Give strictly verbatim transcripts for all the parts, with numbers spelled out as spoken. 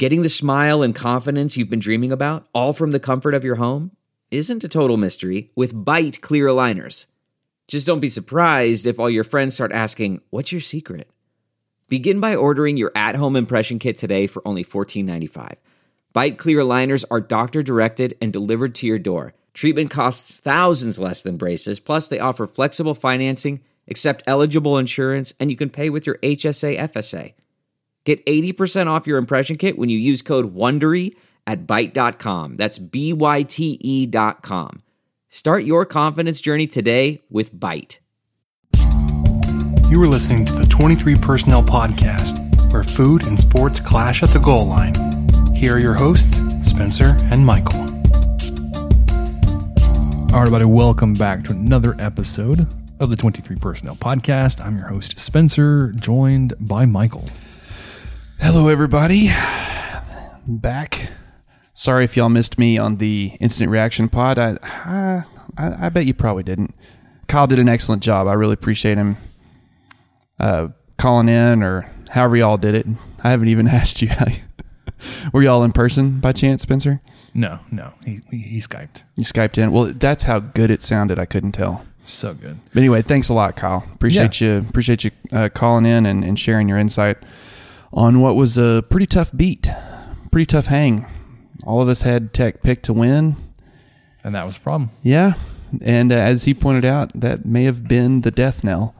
Getting the smile and confidence you've been dreaming about, all from the comfort of your home, isn't a total mystery with Byte clear aligners. Just don't be surprised if all your friends start asking, "What's your secret?" Begin by ordering your at-home impression kit today for only fourteen ninety-five. Byte clear aligners are doctor-directed and delivered to your door. Treatment costs thousands less than braces, plus they offer flexible financing, accept eligible insurance, and you can pay with your H S A F S A. Get eighty percent off your impression kit when you use code WONDERY at byte dot com. That's B Y T E dot com. Start your confidence journey today with Byte. You are listening to the twenty-three Personnel Podcast, where food and sports clash at the goal line. Here are your hosts, Spencer and Michael. All right, everybody, welcome back to another episode of the twenty-three Personnel Podcast. I'm your host, Spencer, joined by Michael. Hello, everybody. Back. Sorry if y'all missed me on the instant reaction pod. I, I, I bet you probably didn't. Kyle did an excellent job. I really appreciate him uh, calling in, or however y'all did it. I haven't even asked you. Were y'all in person by chance, Spencer? No, no. He, he he Skyped. You Skyped in. Well, that's how good it sounded. I couldn't tell. So good. But anyway, thanks a lot, Kyle. Appreciate yeah. you. Appreciate you uh, calling in and, and sharing your insight on what was a pretty tough beat, pretty tough hang. All of us had Tech picked to win. And that was the problem. Yeah. And uh, as he pointed out, that may have been the death knell.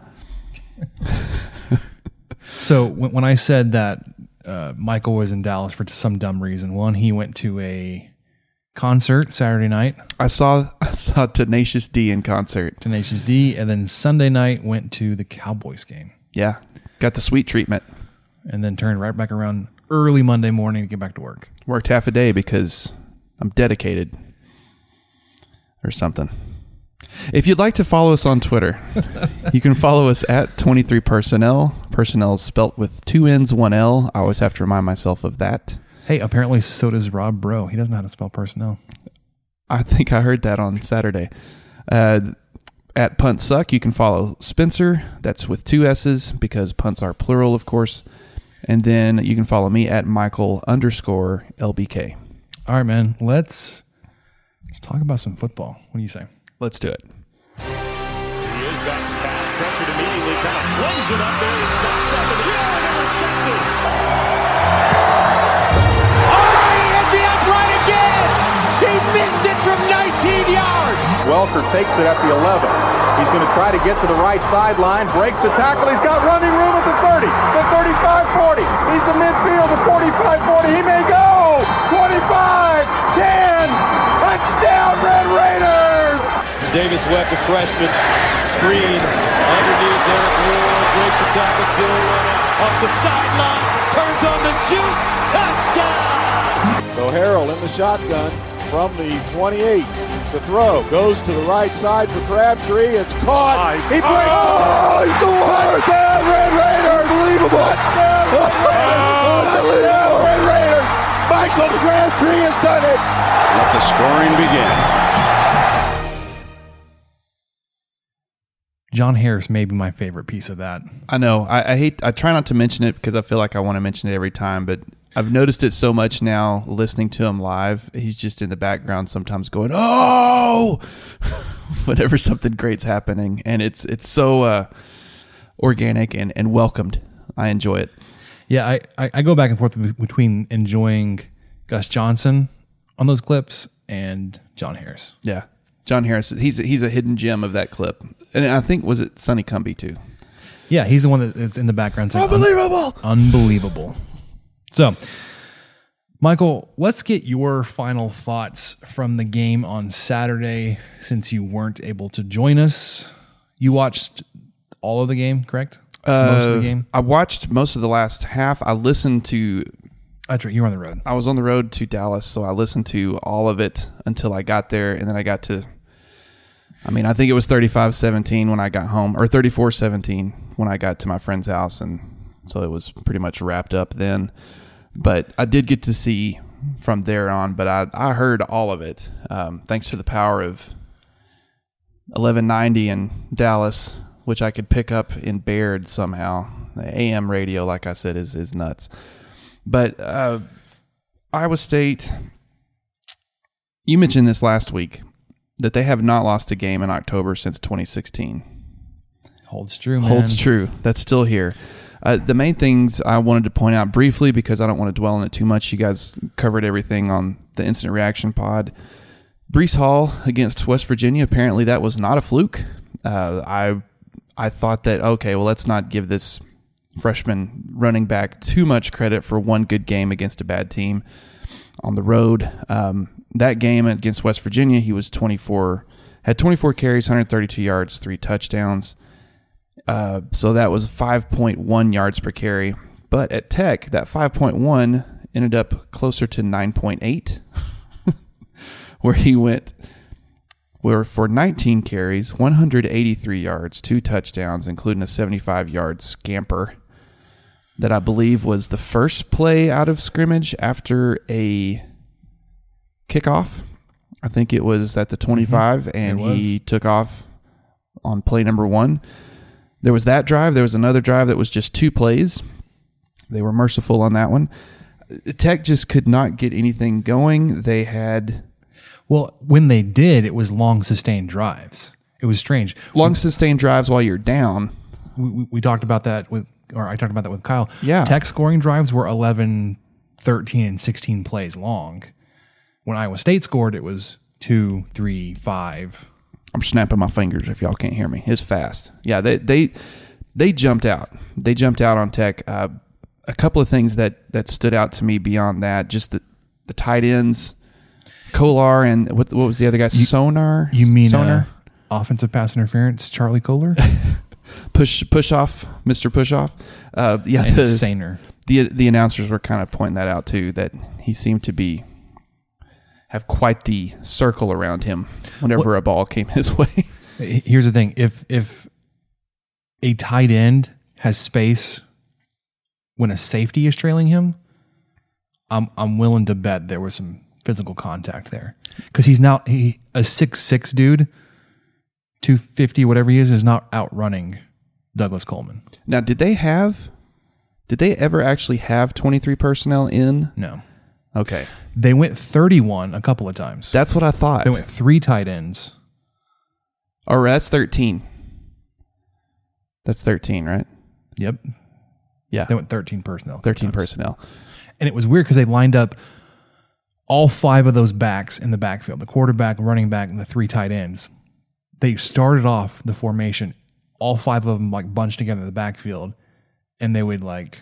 So when, when I said that uh, Michael was in Dallas for some dumb reason, one, he went to a concert Saturday night. I saw I saw Tenacious D in concert. Tenacious D. And then Sunday night went to the Cowboys game. Yeah. Got the sweet treatment. And then turned right back around early Monday morning to get back to work. Worked half a day because I'm dedicated or something. If you'd like to follow us on Twitter, you can follow us at twenty-three Personnel. Personnel is spelt with two N's, one L. I always have to remind myself of that. Hey, apparently so does Rob Bro. He doesn't know how to spell personnel. I think I heard that on Saturday. Uh, at Punt Suck, you can follow Spencer. That's with two S's because punts are plural, of course. And then you can follow me at Michael underscore L B K. All right, man. Let's let's talk about some football. What do you say? Let's do it. He is back to pass, pressured immediately, kind of flings it up there. He's stopped up in the air and intercepted. Artie at the upright again. He missed it from nineteen yards. Welker takes it at the eleven. He's going to try to get to the right sideline, breaks the tackle. He's got running room at the thirty, the thirty-five forty. He's in midfield, the forty-five forty. He may go. twenty-five, ten, touchdown, Red Raiders. Davis Webb, the freshman, screen underneath Derek Ward, breaks the tackle, still running up the sideline, turns on the juice, touchdown! So Harrell in the shotgun from the twenty-eight. The throw goes to the right side for Crabtree. It's caught. He breaks. Oh, he's the worst. Touchdown, Red Raiders. Unbelievable. Touchdown, Red Raiders. Unbelievable. Red Raiders. Michael Crabtree has done it. Let the scoring begin. John Harris may be my favorite piece of that. I know. I, I hate. I try not to mention it because I feel like I want to mention it every time, but I've noticed it so much now listening to him live. He's just in the background sometimes going, "Oh!" whenever something great's happening, and it's it's so uh, organic and, and welcomed. I enjoy it. Yeah, I, I, I go back and forth between enjoying Gus Johnson on those clips and John Harris. Yeah. John Harris, he's a, he's a hidden gem of that clip. And I think, was it Sonny Cumbie too? Yeah, he's the one that is in the background saying, Unbelievable! Un- unbelievable. So, Michael, let's get your final thoughts from the game on Saturday since you weren't able to join us. You watched all of the game, correct? Uh, most of the game? I watched most of the last half. I listened to... That's right, you were on the road. I was on the road to Dallas, so I listened to all of it until I got there, and then I got to... I mean, I think it was thirty-five seventeen when I got home, or thirty-four seventeen when I got to my friend's house, and so it was pretty much wrapped up then. But I did get to see from there on, but I, I heard all of it, um, thanks to the power of eleven ninety in Dallas, which I could pick up in Baird somehow. The A M radio, like I said, is is nuts. But uh, Iowa State, you mentioned this last week, that they have not lost a game in October since twenty sixteen. Holds true, man. Holds true. That's still here. Uh, the main things I wanted to point out briefly, because I don't want to dwell on it too much. You guys covered everything on the Instant Reaction pod. Breece Hall against West Virginia, apparently that was not a fluke. Uh, I I thought that, okay, well, let's not give this freshman running back too much credit for one good game against a bad team on the road. Um, that game against West Virginia, he was twenty-four, had twenty-four carries, one hundred thirty-two yards, three touchdowns. Uh, so that was five point one yards per carry. But at Tech, that five point one ended up closer to nine point eight, where he went where for nineteen carries, one hundred eighty-three yards, two touchdowns, including a seventy-five yard scamper that I believe was the first play out of scrimmage after a kickoff. I think it was at the twenty-five, mm-hmm. and he took off on play number one. There was that drive. There was another drive that was just two plays. They were merciful on that one. Tech just could not get anything going. They had... Well, when they did, it was long, sustained drives. It was strange. Long, sustained drives while you're down. We, we, we talked about that with... Or I talked about that with Kyle. Yeah. Tech scoring drives were eleven, thirteen, and sixteen plays long. When Iowa State scored, it was two, three, five. I'm snapping my fingers if y'all can't hear me. It's fast. Yeah, they they they jumped out. They jumped out on Tech. Uh, a couple of things that, that stood out to me beyond that, just the, the tight ends, Kolar, and what what was the other guy? You, Sonar? You mean Sonar? Uh, offensive pass interference, Charlie Kolar? push push off, Mister Push Off. Uh, yeah, and the, Saner. the the announcers were kind of pointing that out too, that he seemed to be have quite the circle around him whenever what, a ball came his way. Here's the thing. If if a tight end has space when a safety is trailing him, I'm I'm willing to bet there was some physical contact there. Because he's now he a six six dude, two fifty, whatever he is, is not outrunning Douglas Coleman. Now, did they have did they ever actually have twenty-three personnel in? No. Okay. They went thirty-one a couple of times. That's what I thought. They went three tight ends. Or that's thirteen. That's thirteen, right? Yep. Yeah. They went thirteen personnel. thirteen times. personnel. And it was weird because they lined up all five of those backs in the backfield, the quarterback, running back, and the three tight ends. They started off the formation, all five of them like bunched together in the backfield, and they would like...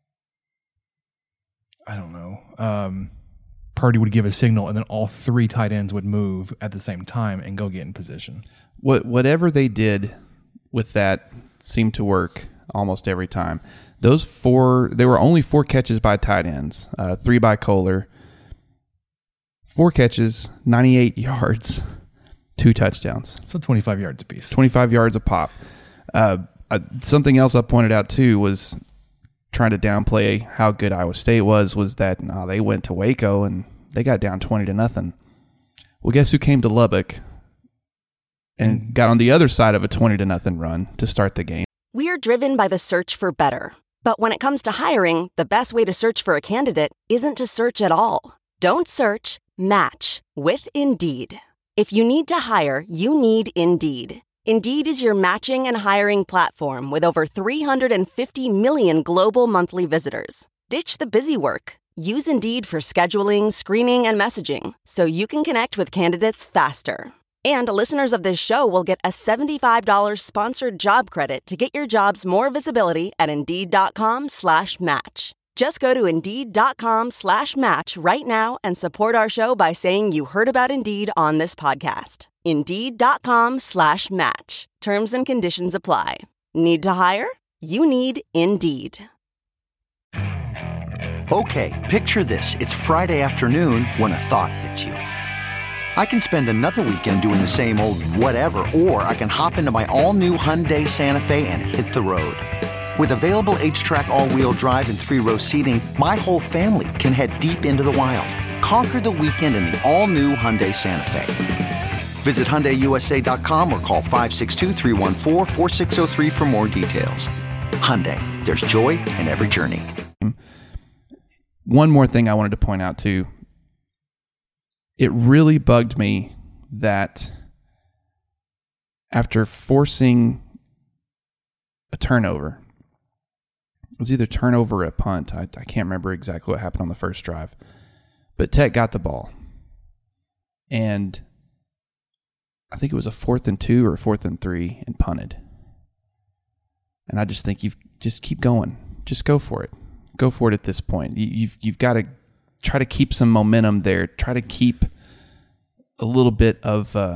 I don't know. Um, Purdy would give a signal, and then all three tight ends would move at the same time and go get in position. What whatever they did with that seemed to work almost every time. Those four, there were only four catches by tight ends, uh, three by Kolar, four catches, ninety-eight yards, two touchdowns. So twenty-five yards apiece. twenty-five yards a pop. Uh, uh, something else I pointed out too was trying to downplay how good Iowa State was, was that uh, they went to Waco and they got down twenty to nothing. Well, guess who came to Lubbock and got on the other side of a twenty to nothing run to start the game? We're driven by the search for better. But when it comes to hiring, the best way to search for a candidate isn't to search at all. Don't search, match with Indeed. If you need to hire, you need Indeed. Indeed is your matching and hiring platform with over three hundred fifty million global monthly visitors. Ditch the busy work. Use Indeed for scheduling, screening, and messaging so you can connect with candidates faster. And listeners of this show will get a seventy-five dollars sponsored job credit to get your jobs more visibility at Indeed.com slash match. Just go to Indeed.com slash match right now and support our show by saying you heard about Indeed on this podcast. Indeed.com slash match. Terms and conditions apply. Need to hire? You need Indeed. Okay, picture this. It's Friday afternoon when a thought hits you. I can spend another weekend doing the same old whatever, or I can hop into my all-new Hyundai Santa Fe and hit the road. With available H-Track all-wheel drive and three-row seating, my whole family can head deep into the wild. Conquer the weekend in the all-new Hyundai Santa Fe. Visit Hyundai U S A dot com or call five six two, three one four, four six zero three for more details. Hyundai, there's joy in every journey. one more thing I wanted to point out too. It really bugged me that after forcing a turnover, it was either turnover or a punt. I, I can't remember exactly what happened on the first drive, but Tech got the ball, and I think it was a fourth and two or a fourth and three and punted. And I just think you've just keep going, just go for it, go for it at this point. You, you've you've got to try to keep some momentum there. Try to keep a little bit of uh,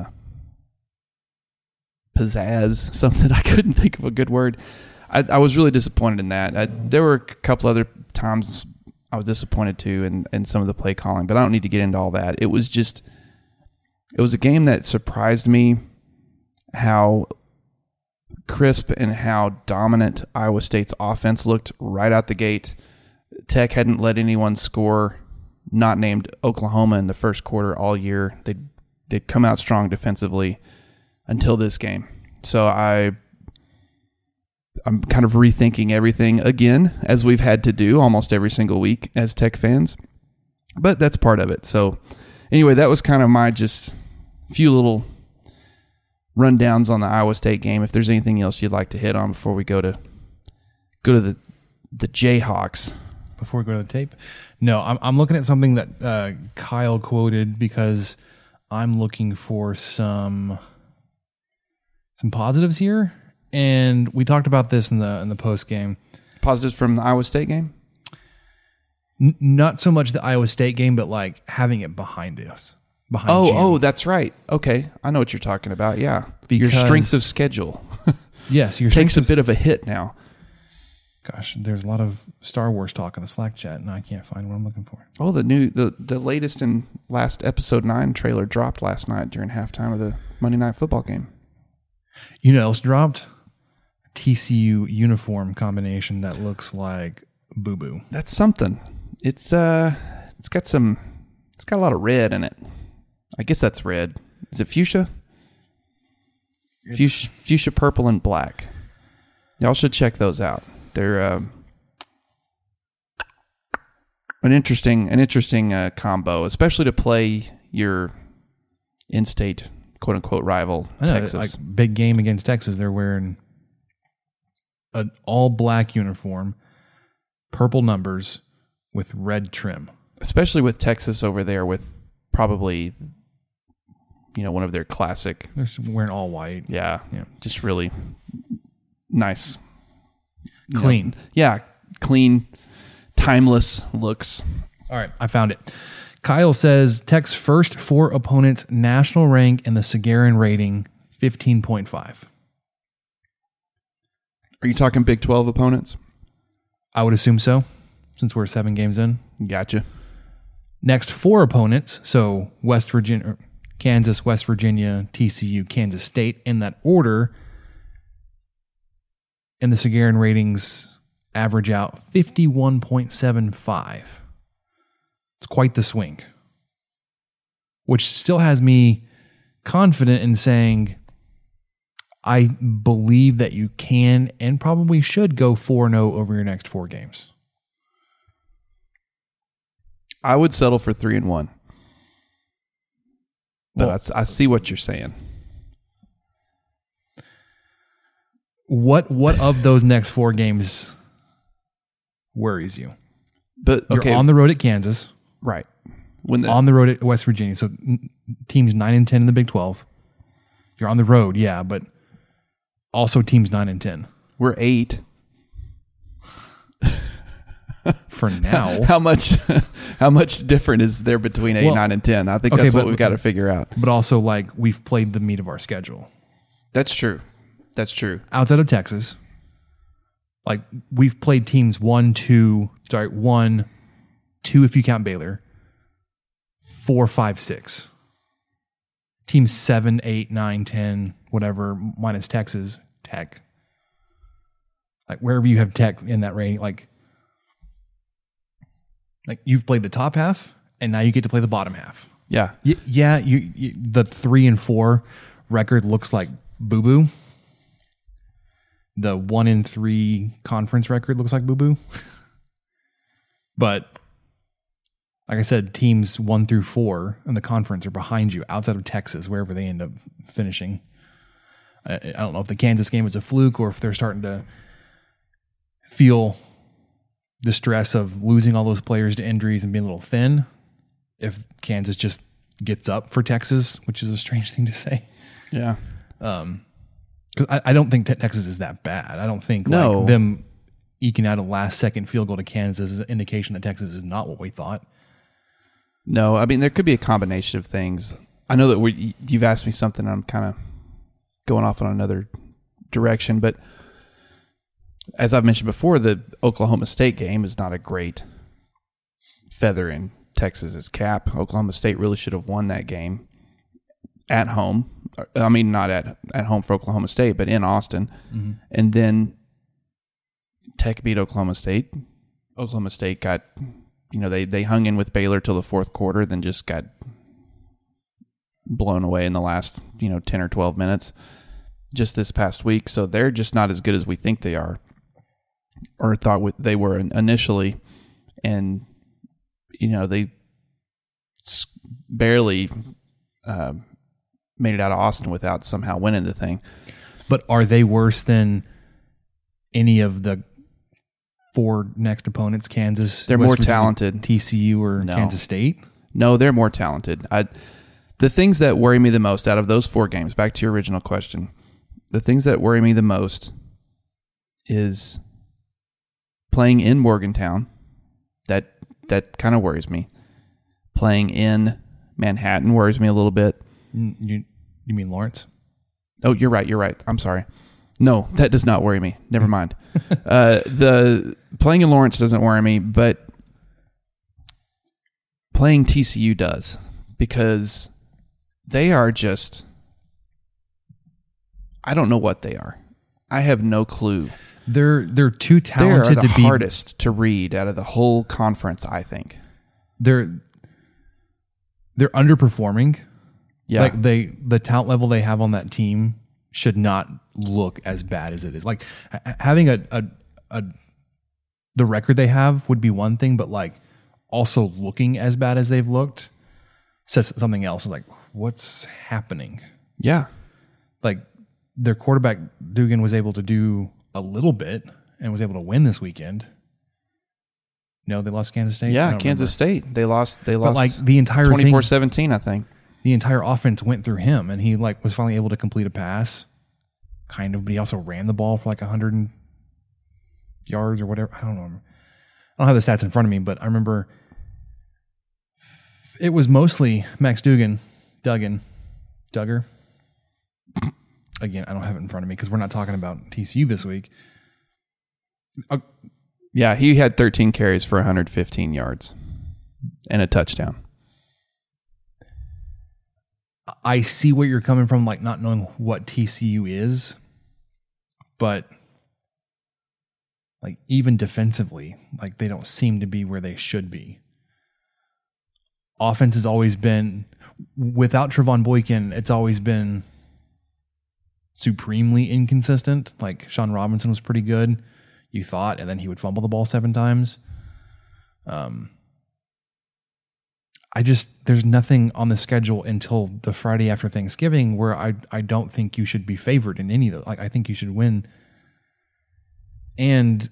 pizzazz, something I couldn't think of a good word. I, I was really disappointed in that. I, there were a couple other times I was disappointed too in, in some of the play calling, but I don't need to get into all that. It was just, it was a game that surprised me how crisp and how dominant Iowa State's offense looked right out the gate. Tech hadn't let anyone score, not named Oklahoma, in the first quarter all year. They'd, they'd come out strong defensively until this game. So I... I'm kind of rethinking everything again, as we've had to do almost every single week as Tech fans, but that's part of it. So anyway, that was kind of my just few little rundowns on the Iowa State game. If there's anything else you'd like to hit on before we go to go to the the Jayhawks. Before we go to the tape? No, I'm, I'm looking at something that uh, Kyle quoted because I'm looking for some some positives here. And we talked about this in the in the post game. Positives from the Iowa State game? N- not so much the Iowa State game, but like having it behind us. Behind oh, Jim. oh, that's right. Okay, I know what you're talking about. Yeah, Because, your strength of schedule. Yes, your takes a of, bit of a hit now. Gosh, there's a lot of Star Wars talk in the Slack chat, and I can't find what I'm looking for. Oh, the new the the latest and last episode nine trailer dropped last night during halftime of the Monday Night Football game. You know what else dropped? T C U uniform combination that looks like boo boo. That's something. It's uh, it's got some. It's got a lot of red in it. I guess that's red. Is it fuchsia? Fuchsia, fuchsia, purple, and black. Y'all should check those out. They're uh, an interesting, an interesting uh, combo, especially to play your in-state quote unquote rival, I know, Texas. like big game against Texas. They're wearing an all black uniform, purple numbers with red trim. Especially with Texas over there with probably, you know, one of their classic. They're wearing all white. Yeah. Yeah. Just really nice. Clean. You know, yeah. Clean, timeless looks. All right. I found it. Kyle says Tech's first four opponents national rank in the Sagarin rating, fifteen point five. Are you talking Big twelve opponents? I would assume so, since we're seven games in. Gotcha. Next four opponents, so West Virginia, Kansas, West Virginia, T C U, Kansas State, in that order. And the Sagarin ratings average out fifty-one point seven five. It's quite the swing, which still has me confident in saying I believe that you can and probably should go four and oh over your next four games. I would settle for three and one. But Well, I, I see what you're saying. What what of those next four games worries you? But okay, You're on the road at Kansas, right. When the, on the road at West Virginia. So n- teams nine and ten in the Big twelve. You're on the road, yeah, but also teams nine and ten. we're eight. For now. How much how much different is there between eight, Well, nine, and ten? I think okay, that's what but- we've got to figure out. But also, like, we've played the meat of our schedule. That's true. That's true. Outside of Texas, like, we've played teams one, two, sorry, one, two if you count Baylor, four, five, six. Teams seven, eight, nine, ten, whatever, minus Texas, Tech. Like, wherever you have Tech in that rating, like, like you've played the top half, and now you get to play the bottom half. Yeah. Y- yeah, you, you the three and four record looks like boo boo. The one in three conference record looks like boo boo. But like I said, teams one through four in the conference are behind you outside of Texas, wherever they end up finishing. I, I don't know if the Kansas game was a fluke or if they're starting to feel the stress of losing all those players to injuries and being a little thin. If Kansas just gets up for Texas, which is a strange thing to say. Yeah. Um, because I, I don't think te- Texas is that bad. I don't think No. like them eking out a last second field goal to Kansas is an indication that Texas is not what we thought. No, I mean, there could be a combination of things. I know that we, you've asked me something, and I'm kind of going off on another direction, but as I've mentioned before, the Oklahoma State game is not a great feather in Texas's cap. Oklahoma State really should have won that game at home. I mean, not at, at home for Oklahoma State, but in Austin. Mm-hmm. And then Tech beat Oklahoma State. Oklahoma State got... You know, they, they hung in with Baylor till the fourth quarter, then just got blown away in the last, you know, ten or twelve minutes just this past week. So they're just not as good as we think they are or thought they were initially. And, you know, they barely uh, made it out of Austin without somehow winning the thing. But are they worse than any of the four next opponents, Kansas? They're West more Virginia, talented. T C U or No. Kansas State? No, they're more talented. I, the things that worry me the most out of those four games, back to your original question, the things that worry me the most is playing in Morgantown. That that kind of worries me. Playing in Manhattan worries me a little bit. You you mean Lawrence? Oh, you're right. You're right. I'm sorry. No, that does not worry me. Never mind. uh, the playing in Lawrence doesn't worry me, but playing T C U does, because they are just, I don't know what they are. I have no clue. They're they're too They talented are the to be hardest to read out of the whole conference, I think. They're they're underperforming. Yeah. Like they the talent level they have on that team should not look as bad as it is. Like ha- having a, a a the record they have would be one thing, but like also looking as bad as they've looked says something else. Like, what's happening? Yeah. Like their quarterback Dugan was able to do a little bit and was able to win this weekend. No, they lost Kansas State. Yeah, Kansas remember. State. They lost. They But lost. like the entire twenty-four thing, seventeen, I think. the entire offense went through him, and he like was finally able to complete a pass, kind of. But he also ran the ball for like a hundred yards or whatever. I don't know. I don't have the stats in front of me, but I remember it was mostly Max Dugan, Duggan, Duggar. Again, I don't have it in front of me because we're not talking about T C U this week. Uh, Yeah, he had thirteen carries for one hundred fifteen yards and a touchdown. I see where you're coming from, like not knowing what T C U is, but like even defensively, like they don't seem to be where they should be. Offense has always been, without Trevon Boykin, it's always been supremely inconsistent. Like Sean Robinson was pretty good, you thought, and then he would fumble the ball seven times. Um, I just, there's nothing on the schedule until the Friday after Thanksgiving where I I don't think you should be favored in any of those. Like, I think you should win. And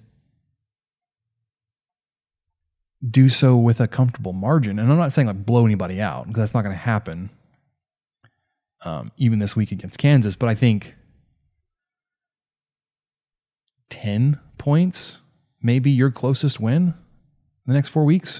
do so with a comfortable margin. And I'm not saying like blow anybody out, because that's not going to happen. Um, even this week against Kansas, but I think ten points, maybe your closest win in the next four weeks.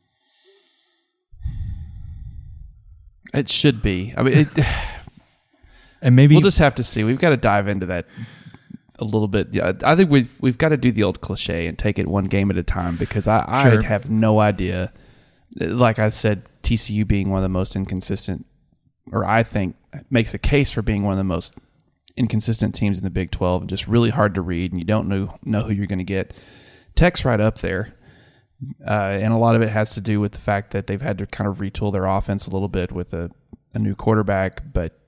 It should be. I mean, it, and maybe we'll just have to see. We've got to dive into that a little bit. Yeah, I think we've we've got to do the old cliche and take it one game at a time, because I, Sure. I have no idea. Like I said, T C U being one of the most inconsistent, or I think makes a case for being one of the most inconsistent teams in the Big twelve, and just really hard to read, and you don't know know who you're going to get. Tech's right up there, uh, and a lot of it has to do with the fact that they've had to kind of retool their offense a little bit with a, a new quarterback, but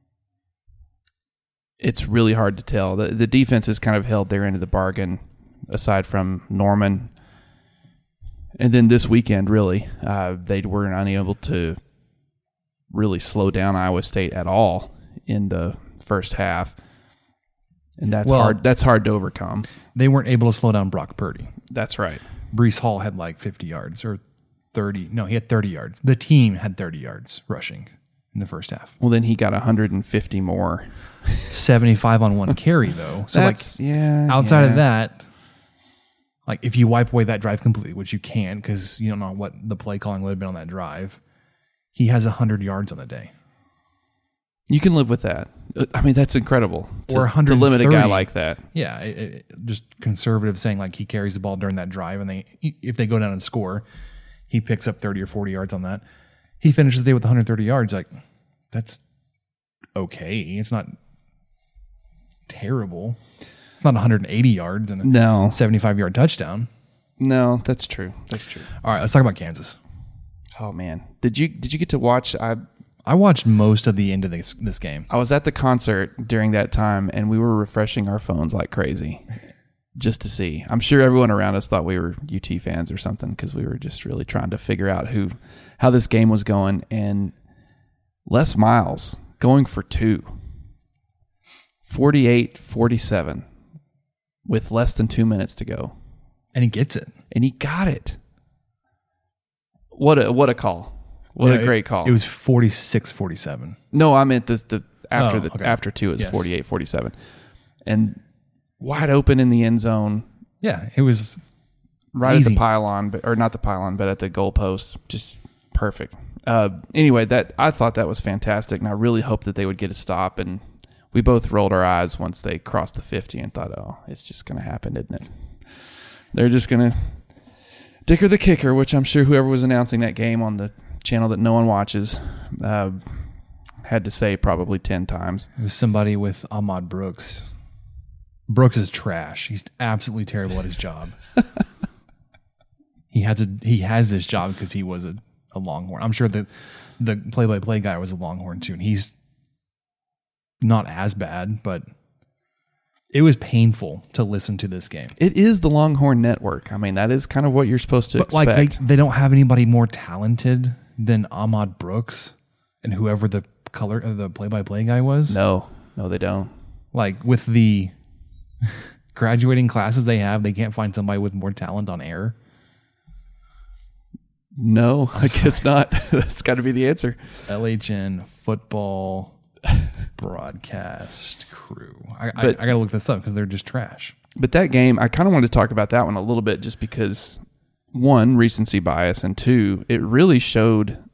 it's really hard to tell. The, the defense has kind of held their end of the bargain, aside from Norman, And then this weekend, really, uh, they were unable to really slow down Iowa State at all in the first half. And that's Well, hard. That's hard to overcome. They weren't able to slow down Brock Purdy. That's right. Brees Hall had like fifty yards or thirty. No, he had thirty yards. The team had thirty yards rushing in the first half. Well, then he got one hundred fifty more. seventy-five on one carry, though. So, That's, like, yeah. outside yeah. of that, like, if you wipe away that drive completely, which you can because you don't know what the play calling would have been on that drive, he has one hundred yards on the day. You can live with that. I mean, that's incredible. To, Or to limit a guy one hundred thirty. like that. Yeah, it, it, just conservative saying like he carries the ball during that drive, and they if they go down and score, he picks up thirty or forty yards on that. He finishes the day with one hundred thirty yards. Like, that's okay. It's not terrible. It's not one hundred eighty yards and a No. seventy-five yard touchdown. No, that's true. That's true. All right, let's talk about Kansas. Oh man, did you did you get to watch? I I watched most of the end of this this game. I was at the concert during that time, and we were refreshing our phones like crazy, just to see. I'm sure everyone around us thought we were U T fans or something because we were just really trying to figure out who, how this game was going. And Les Miles going for two, forty-eight forty-seven, with less than two minutes to go, And he gets it. and he got it. What a what a call! What No, a great it, call! It was forty-six forty-seven. No, I meant the the after Oh, the okay. after two is Yes. forty-eight forty-seven, and wide open in the end zone, Yeah, it was right easy. at the pylon, but or not the pylon, but at the goalpost, just perfect. Uh, anyway, that I thought that was fantastic, and I really hoped that they would get a stop. And we both rolled our eyes once they crossed the fifty, and thought, "Oh, it's just going to happen, isn't it?" They're just going to Dicker the kicker, which I'm sure whoever was announcing that game on the channel that no one watches uh, had to say probably ten times. It was somebody with Ahmad Brooks. Brooks is trash. He's absolutely terrible at his job. he has a he has this job because he was a, a Longhorn. I'm sure the the play by play guy was a Longhorn too, and he's not as bad, but it was painful to listen to this game. It is the Longhorn Network. I mean, that is kind of what you're supposed to But expect. like they, they don't have anybody more talented than Ahmad Brooks and whoever the color uh, the play by play guy was. no, no, they don't. Like with the graduating classes they have, they can't find somebody with more talent on air. No, I guess not. That's got to be the answer. L H N football broadcast crew. I, I, But- I got to look this up because they're just trash. But that game, I kind of wanted to talk about that one a little bit just because, one, recency bias, and two, it really showed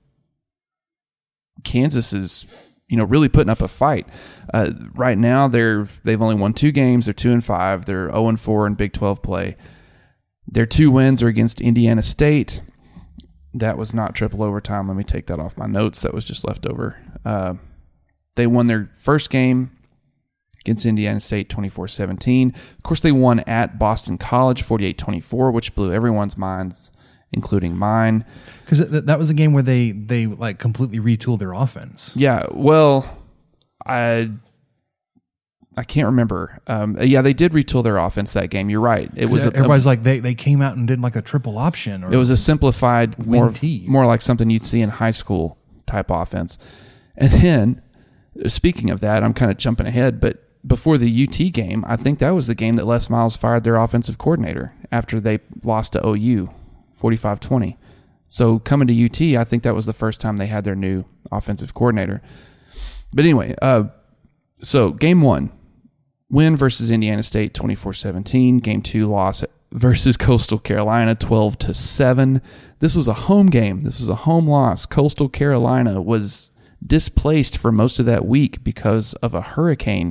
Kansas is, you know, really putting up a fight. Uh, right now, they're they've only won two games. They're two and five. They're zero and four in Big twelve play. Their two wins are against Indiana State. That was not triple overtime. Let me take that off my notes. That was just left over. Uh, they won their first game against Indiana State twenty-four seventeen. Of course, they won at Boston College forty-eight twenty-four, which blew everyone's minds, including mine. Because th- that was a game where they they like completely retooled their offense. Yeah, well, I I can't remember. Um, yeah, they did retool their offense that game. You're right. It was a, everybody's like they, they came out and did like a triple option. Or it was a simplified, more Wing T. more like something you'd see in high school type offense. And then, speaking of that, I'm kind of jumping ahead, but before the U T game, I think that was the game that Les Miles fired their offensive coordinator after they lost to O U forty-five twenty. So coming to U T, I think that was the first time they had their new offensive coordinator. But anyway, uh, so game one, win versus Indiana State twenty-four seventeen. Game two, loss versus Coastal Carolina twelve to seven. This was a home game. This was a home loss. Coastal Carolina was displaced for most of that week because of a hurricane.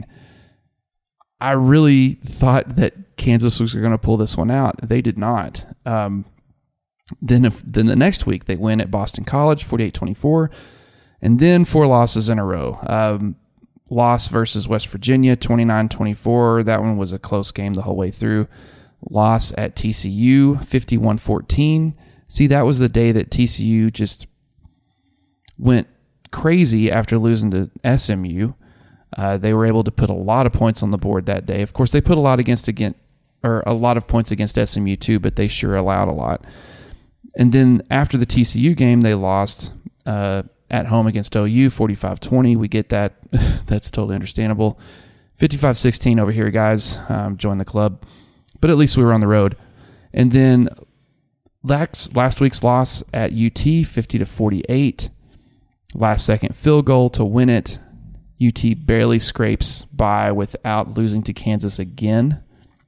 I really thought that Kansas was going to pull this one out. They did not. Um, then, if, then the next week they win at Boston College, forty-eight twenty-four, and then four losses in a row. Um, loss versus West Virginia, twenty-nine twenty-four. That one was a close game the whole way through. Loss at T C U, fifty-one fourteen. See, that was the day that T C U just went crazy after losing to S M U. Uh, they were able to put a lot of points on the board that day. Of course, they put a lot against against or a lot of points against S M U too, but they sure allowed a lot. And then after the T C U game, they lost uh, at home against O U, forty-five twenty. We get that. That's totally understandable. fifty-five sixteen over here, guys. Um, join the club. But at least we were on the road. And then last, last week's loss at U T, fifty to forty-eight. Last second field goal to win it. U T barely scrapes by without losing to Kansas again.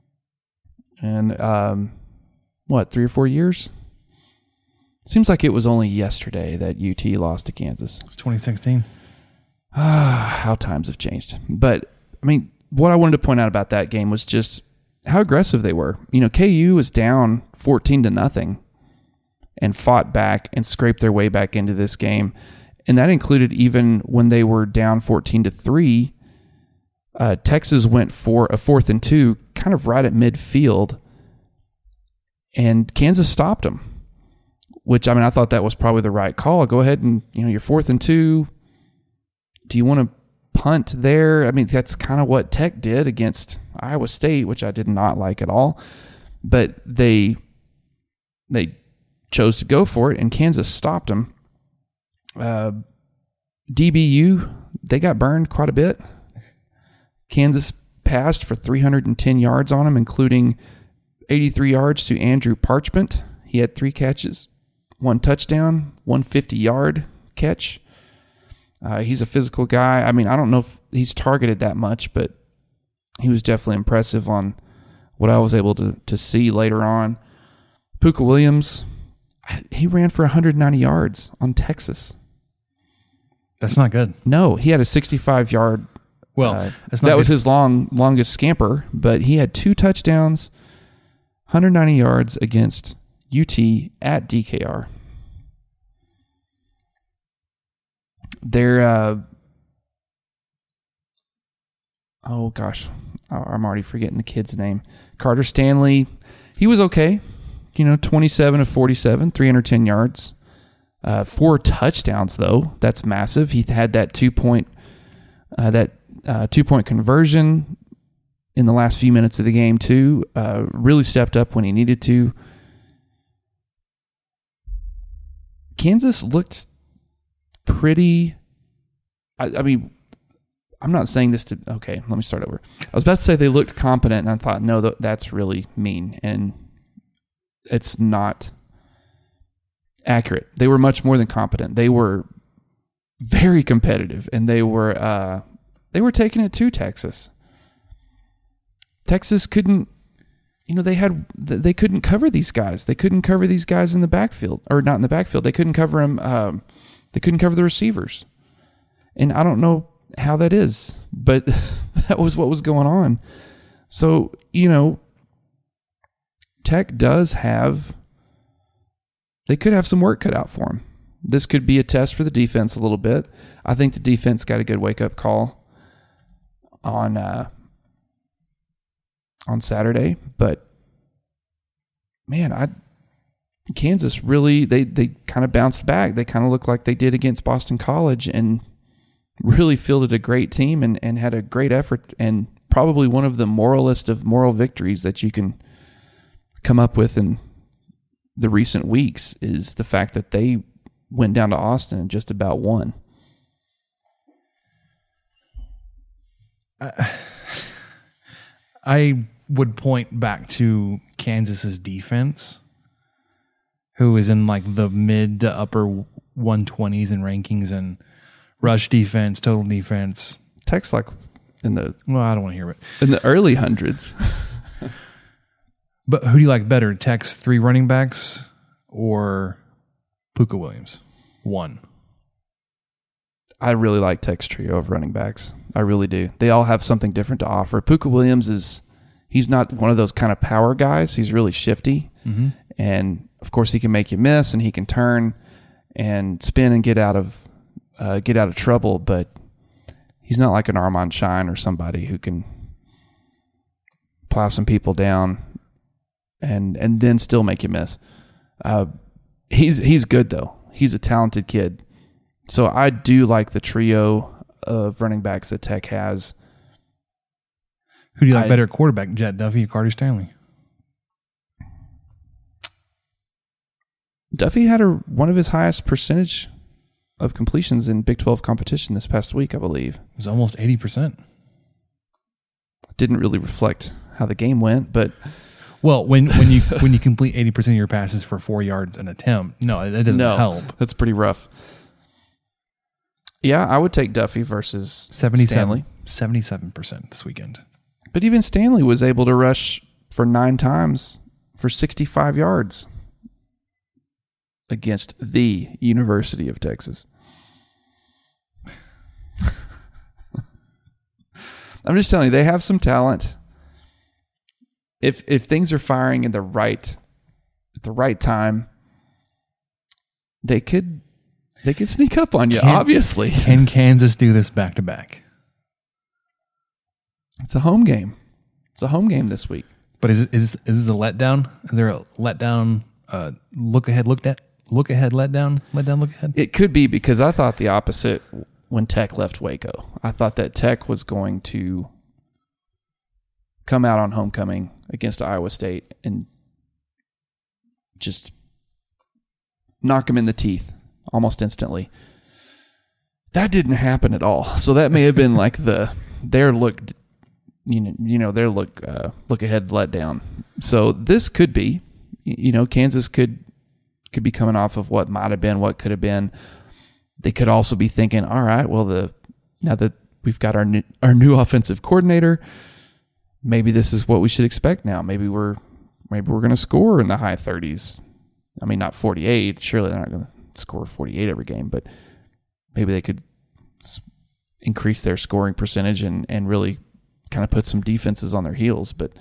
And um, what, three or four years? Seems like it was only yesterday that U T lost to Kansas. It's twenty sixteen. Ah, how times have changed. But, I mean, what I wanted to point out about that game was just how aggressive they were. You know, K U was down fourteen to nothing and fought back and scraped their way back into this game. And that included even when they were down fourteen to three, uh, Texas went for a fourth and two, kind of right at midfield, and Kansas stopped them. Which, I mean, I thought that was probably the right call. Go ahead and, you know, you're fourth and two. Do you want to punt there? I mean, that's kind of what Tech did against Iowa State, which I did not like at all. But they they chose to go for it, and Kansas stopped them. Uh, D B U, they got burned quite a bit. Kansas passed for three hundred ten yards on them, including eighty-three yards to Andrew Parchment. He had three catches. One touchdown, one fifty-yard catch. Uh, he's a physical guy. I mean, I don't know if he's targeted that much, but he was definitely impressive on what I was able to, to see later on. Puka Williams, he ran for one hundred ninety yards on Texas. That's not good. No, he had a sixty-five-yard. Well, uh, that's not that good. was his long longest scamper, but he had two touchdowns, one hundred ninety yards against U T at D K R. They're, uh, oh gosh, I'm already forgetting the kid's name. Carter Stanley, he was okay. You know, twenty-seven of forty-seven, three hundred ten yards. Uh, four touchdowns, though. That's massive. He had that two-point uh, that uh, two-point conversion in the last few minutes of the game, too. Uh, really stepped up when he needed to. Kansas looked pretty... I, I mean, I'm not saying this to... Okay, let me start over. I was about to say they looked competent, and I thought, no, th- that's really mean, and it's not accurate. They were much more than competent. They were very competitive, and they were uh, they were taking it to Texas. Texas couldn't... You know, they had they couldn't cover these guys. They couldn't cover these guys in the backfield, or not in the backfield. They couldn't cover them. Um, they couldn't cover the receivers, and I don't know how that is, but that was what was going on. So, you know, Tech does have. They could have some work cut out for them. This could be a test for the defense a little bit. I think the defense got a good wake up call on. Uh, on Saturday, but man, I Kansas really they they kind of bounced back. They kind of looked like they did against Boston College and really fielded a great team and, and had a great effort, and probably one of the moralist of moral victories that you can come up with in the recent weeks is the fact that they went down to Austin and just about won. Uh, I would point back to Kansas's defense, who is in like the mid to upper one twenties in rankings and rush defense, total defense. Tech's like in the well, I don't want to hear it in the early hundreds. But who do you like better, Tech's three running backs or Puka Williams? One. I really like Tech's trio of running backs. I really do. They all have something different to offer. Puka Williams is. He's not one of those kind of power guys. He's really shifty. Mm-hmm. And, of course, he can make you miss, and he can turn and spin and get out of uh, get out of trouble. But he's not like an Armand Shine or somebody who can plow some people down and and then still make you miss. Uh, he's he's good, though. He's a talented kid. So I do like the trio of running backs that Tech has. Who do you like I, better, quarterback, Jet Duffy or Carter Stanley? Duffy had a, one of his highest percentage of completions in Big twelve competition this past week, I believe. It was almost eighty percent. Didn't really reflect how the game went, but well, when when you when you complete eighty percent of your passes for four yards an attempt, no, that doesn't no, help. That's pretty rough. Yeah, I would take Duffy versus Stanley. seventy-seven percent this weekend. But even Stanley was able to rush for nine times for sixty-five yards against the University of Texas. I'm just telling you, they have some talent. If if things are firing in the right at the right time, they could they could sneak up on you. Can, obviously, can Kansas do this back to back? It's a home game. It's a home game this week. But is is is this a letdown? Is there a letdown? Uh, look ahead, look at look ahead, letdown, letdown, look ahead. It could be, because I thought the opposite when Tech left Waco. I thought that Tech was going to come out on homecoming against Iowa State and just knock them in the teeth almost instantly. That didn't happen at all. So that may have been like the their look, you know, you know their look uh, look ahead letdown. So this could be, you know, Kansas could could be coming off of what might have been, what could have been. They could also be thinking, all right, well, the now that we've got our new, our new offensive coordinator, maybe this is what we should expect now. Maybe we're maybe we're going to score in the high thirties. I mean, not forty-eight. Surely they're not going to score forty-eight every game, but maybe they could increase their scoring percentage and, and really kind of put some defenses on their heels. But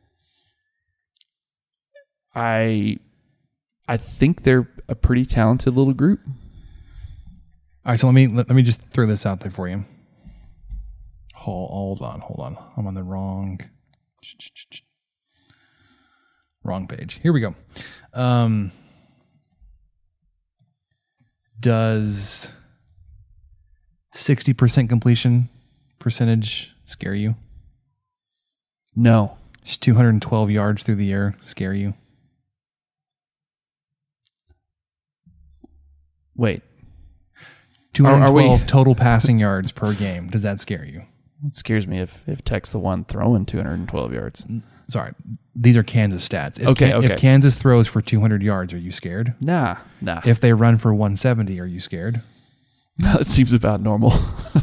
I I think they're a pretty talented little group. All right, so let me let, let me just throw this out there for you. Hold, hold on, hold on. I'm on the wrong wrong page. Here we go. Um, does sixty percent completion percentage scare you? No. Does two hundred twelve yards through the air scare you? Wait. two hundred twelve are, are we, total passing yards per game. Does that scare you? It scares me if, if Tech's the one throwing two hundred twelve yards. Sorry, these are Kansas stats. If, okay, Can, okay. If Kansas throws for two hundred yards, are you scared? Nah, nah. If they run for one seventy, are you scared? No, it seems about normal.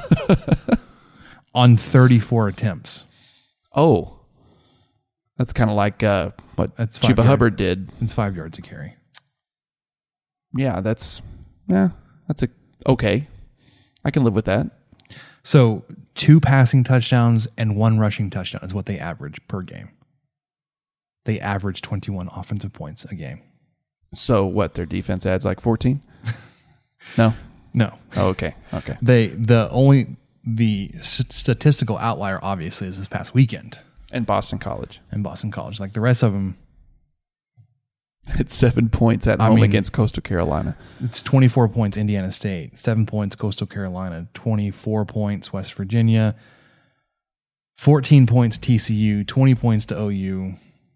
On thirty-four attempts. Oh. That's kind of like uh, what that's Chuba yards. Hubbard did. It's five yards a carry. Yeah, that's yeah, that's a okay. I can live with that. So two passing touchdowns and one rushing touchdown is what they average per game. They average twenty-one offensive points a game. So what, their defense adds like fourteen? No? No. Oh, okay. Okay. They the only the statistical outlier obviously is this past weekend. And Boston College. And Boston College. Like the rest of them, it's seven points at I home mean, against Coastal Carolina. It's twenty-four points Indiana State, seven points Coastal Carolina, twenty-four points West Virginia, fourteen points T C U, twenty points to O U.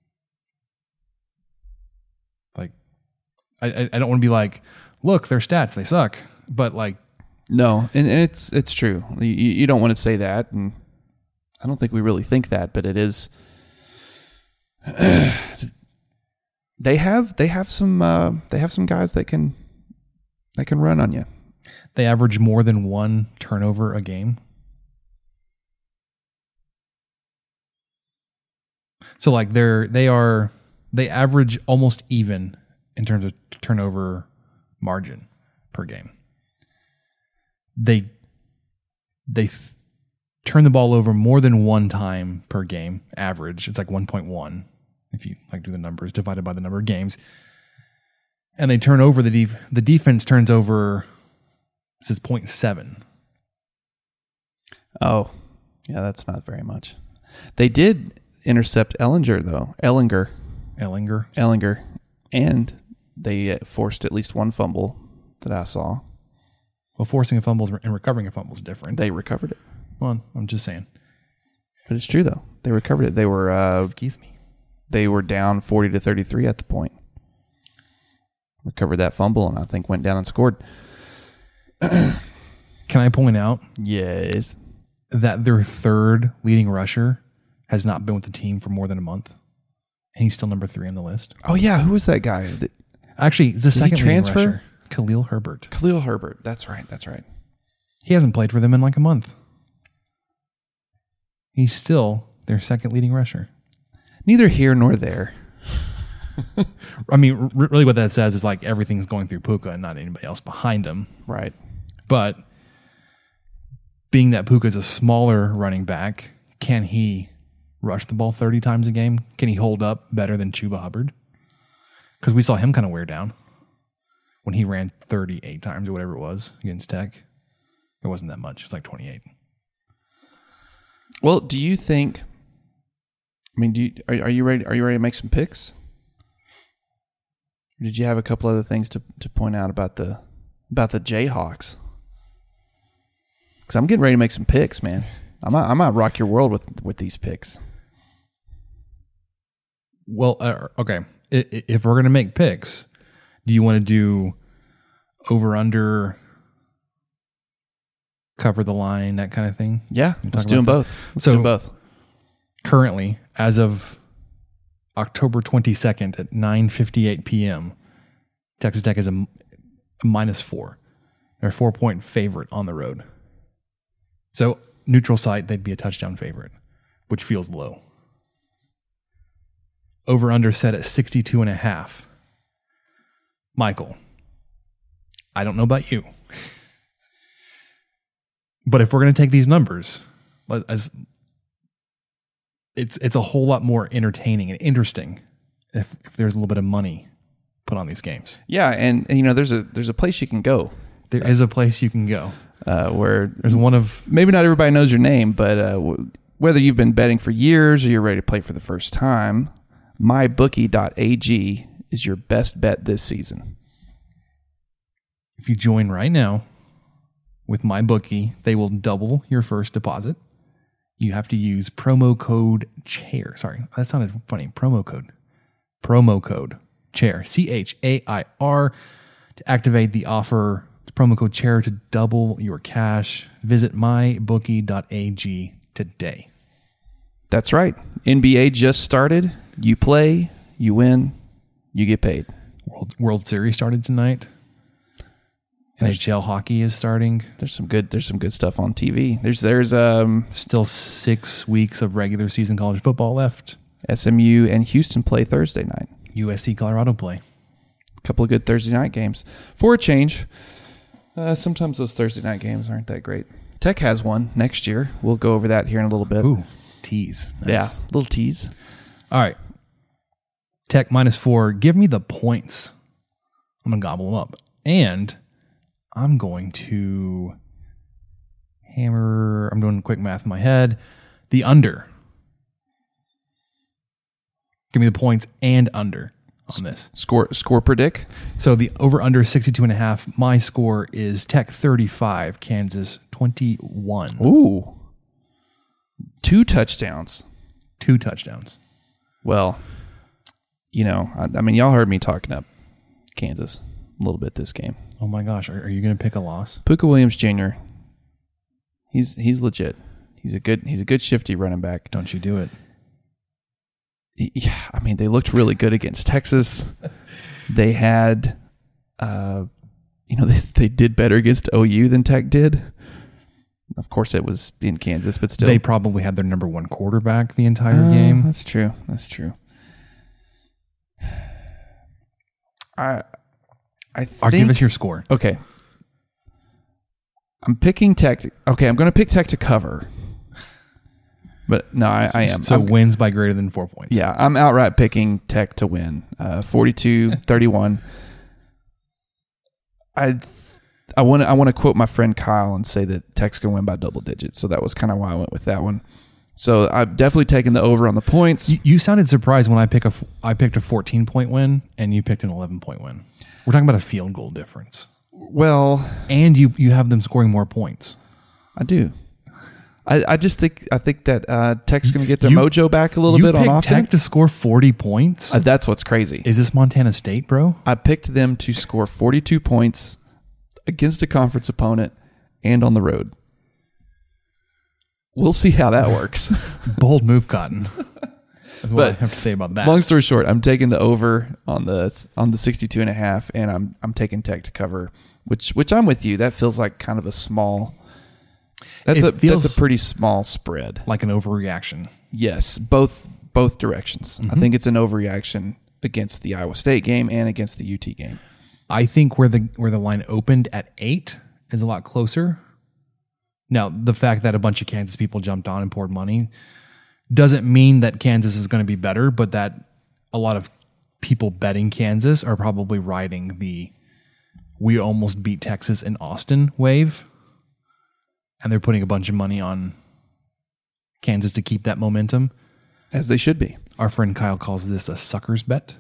Like, I I don't want to be like, look, their stats, they suck. But like, no, and, and it's it's true. You, you don't want to say that, and I don't think we really think that, but it is. They have they have some uh, they have some guys that can that can run on you. They average more than one turnover a game. So like they're they are they average almost even in terms of turnover margin per game. They they th- turn the ball over more than one time per game. Average, it's like one point one. If you like do the numbers divided by the number of games, and they turn over the def- the defense turns over. This is zero point seven. Oh, yeah, that's not very much. They did intercept Ellinger though. Ellinger, Ellinger, Ellinger, and they forced at least one fumble that I saw. Well, forcing a fumble and recovering a fumble is different. They recovered it. Well, I'm just saying. But it's true though. They recovered it. They were. Uh, Excuse me. They were down forty to thirty-three at the point. recovered that fumble and I think went down and scored. Can I point out Yes. that their third leading rusher has not been with the team for more than a month, and he's still number three on the list? Oh, yeah. Who was that guy? The, Actually, the Did he second leading transfer? rusher, Khalil Herbert. Khalil Herbert. That's right. That's right. He hasn't played for them in like a month. He's still their second leading rusher. Neither here nor there. I mean, r- really what that says is like everything's going through Puka and not anybody else behind him. Right. But being that Puka is a smaller running back, can he rush the ball thirty times a game? Can he hold up better than Chuba Hubbard? Because we saw him kind of wear down when he ran thirty-eight times or whatever it was against Tech. It wasn't that much. It was like twenty-eight. Well, do you think? I mean, do you, are, are you ready? Are you ready to make some picks? Or did you have a couple other things to, to point out about the about the Jayhawks? Because I'm getting ready to make some picks, man. I might I might rock your world with with these picks. Well, uh, okay. I, I- if we're going to make picks, do you want to do over under, cover the line, that kind of thing? Yeah, You let's talk do them about both. that? Let's So- do them both. Currently, as of October twenty-second at nine fifty-eight p.m., Texas Tech is a, a minus four. They're a four-point favorite on the road. So, neutral site, they'd be a touchdown favorite, which feels low. Over-under set at sixty-two and a half. Michael, I don't know about you, but if we're going to take these numbers, as it's it's a whole lot more entertaining and interesting if, if there's a little bit of money put on these games. Yeah, and, and you know, there's a there's a place you can go There is a place you can go. uh, where There's one of maybe not everybody knows your name, but uh, w- whether you've been betting for years or you're ready to play for the first time, my bookie dot a g is your best bet this season. if you join right now with MyBookie, they will double your first deposit. You have to use promo code CHAIR. Sorry, that sounded funny. Promo code. Promo code CHAIR. C H A I R to activate the offer. Promo code CHAIR to double your cash. Visit my bookie dot a g today. That's right. N B A just started. You play, you win, you get paid. World World Series started tonight. N H L hockey is starting. There's some good. There's some good stuff on T V. There's there's um Still six weeks of regular season college football left. S M U and Houston play Thursday night. U S C Colorado play. A couple of good Thursday night games for a change. Uh, sometimes those Thursday night games aren't that great. Tech has one next year. We'll go over that here in a little bit. Ooh, tease. Nice. Yeah, little tease. All right. Tech minus four. Give me the points. I'm going to gobble them up. And I'm going to hammer. I'm doing quick math in my head. The under. Give me the points and under on this. Score score predict. So the over under sixty-two and a half. My score is Tech thirty-five, Kansas twenty-one. Ooh, two touchdowns. Two touchdowns. Well, you know, I, I mean, y'all heard me talking up Kansas a little bit this game. Oh my gosh, are, are you going to pick a loss? Puka Williams Junior He's he's legit. He's a good he's a good shifty running back. Don't you do it. Yeah, I mean, they looked really good against Texas. They had, uh, you know, they they did better against O U than Tech did. Of course, it was in Kansas, but still, They probably had their number one quarterback the entire Uh, game. That's true. That's true. I I think, Or give us your score. okay. I'm picking Tech. To, okay, I'm going to pick Tech to cover. But no, I, I am. So I'm- wins by greater than four points. Yeah, I'm outright picking Tech to win. Uh, forty-two thirty-one. I I want to I want to quote my friend Kyle and say that Tech's going to win by double digits. So that was kind of why I went with that one. So I've definitely taken the over on the points. You, you sounded surprised when I pick a f- I picked a fourteen point win and you picked an eleven point win. We're talking about a field goal difference, Well, and you you have them scoring more points. I do. I, I just think I think that uh, Tech's going to get their You- mojo back a little you bit on picked offense. Tech to score forty points. Uh, that's what's crazy. Is this Montana State, bro? I picked them to score forty-two points against a conference opponent and on the road. We'll see how that works. Bold move, Cotton. That's what But I have to say about that. Long story short, I'm taking the over on the on the sixty-two and a half, and I'm I'm taking Tech to cover, which which I'm with you. That feels like kind of a small. That's It a feels that's a pretty small spread. like an overreaction. Yes, both both directions. Mm-hmm. I think it's an overreaction against the Iowa State game and against the U T game. I think where the where the line opened at eight is a lot closer. Now, the fact that a bunch of Kansas people jumped on and poured money doesn't mean that Kansas is going to be better, but that a lot of people betting Kansas are probably riding the we almost beat Texas in Austin wave, and they're putting a bunch of money on Kansas to keep that momentum. As they should be. Our friend Kyle calls this a sucker's bet.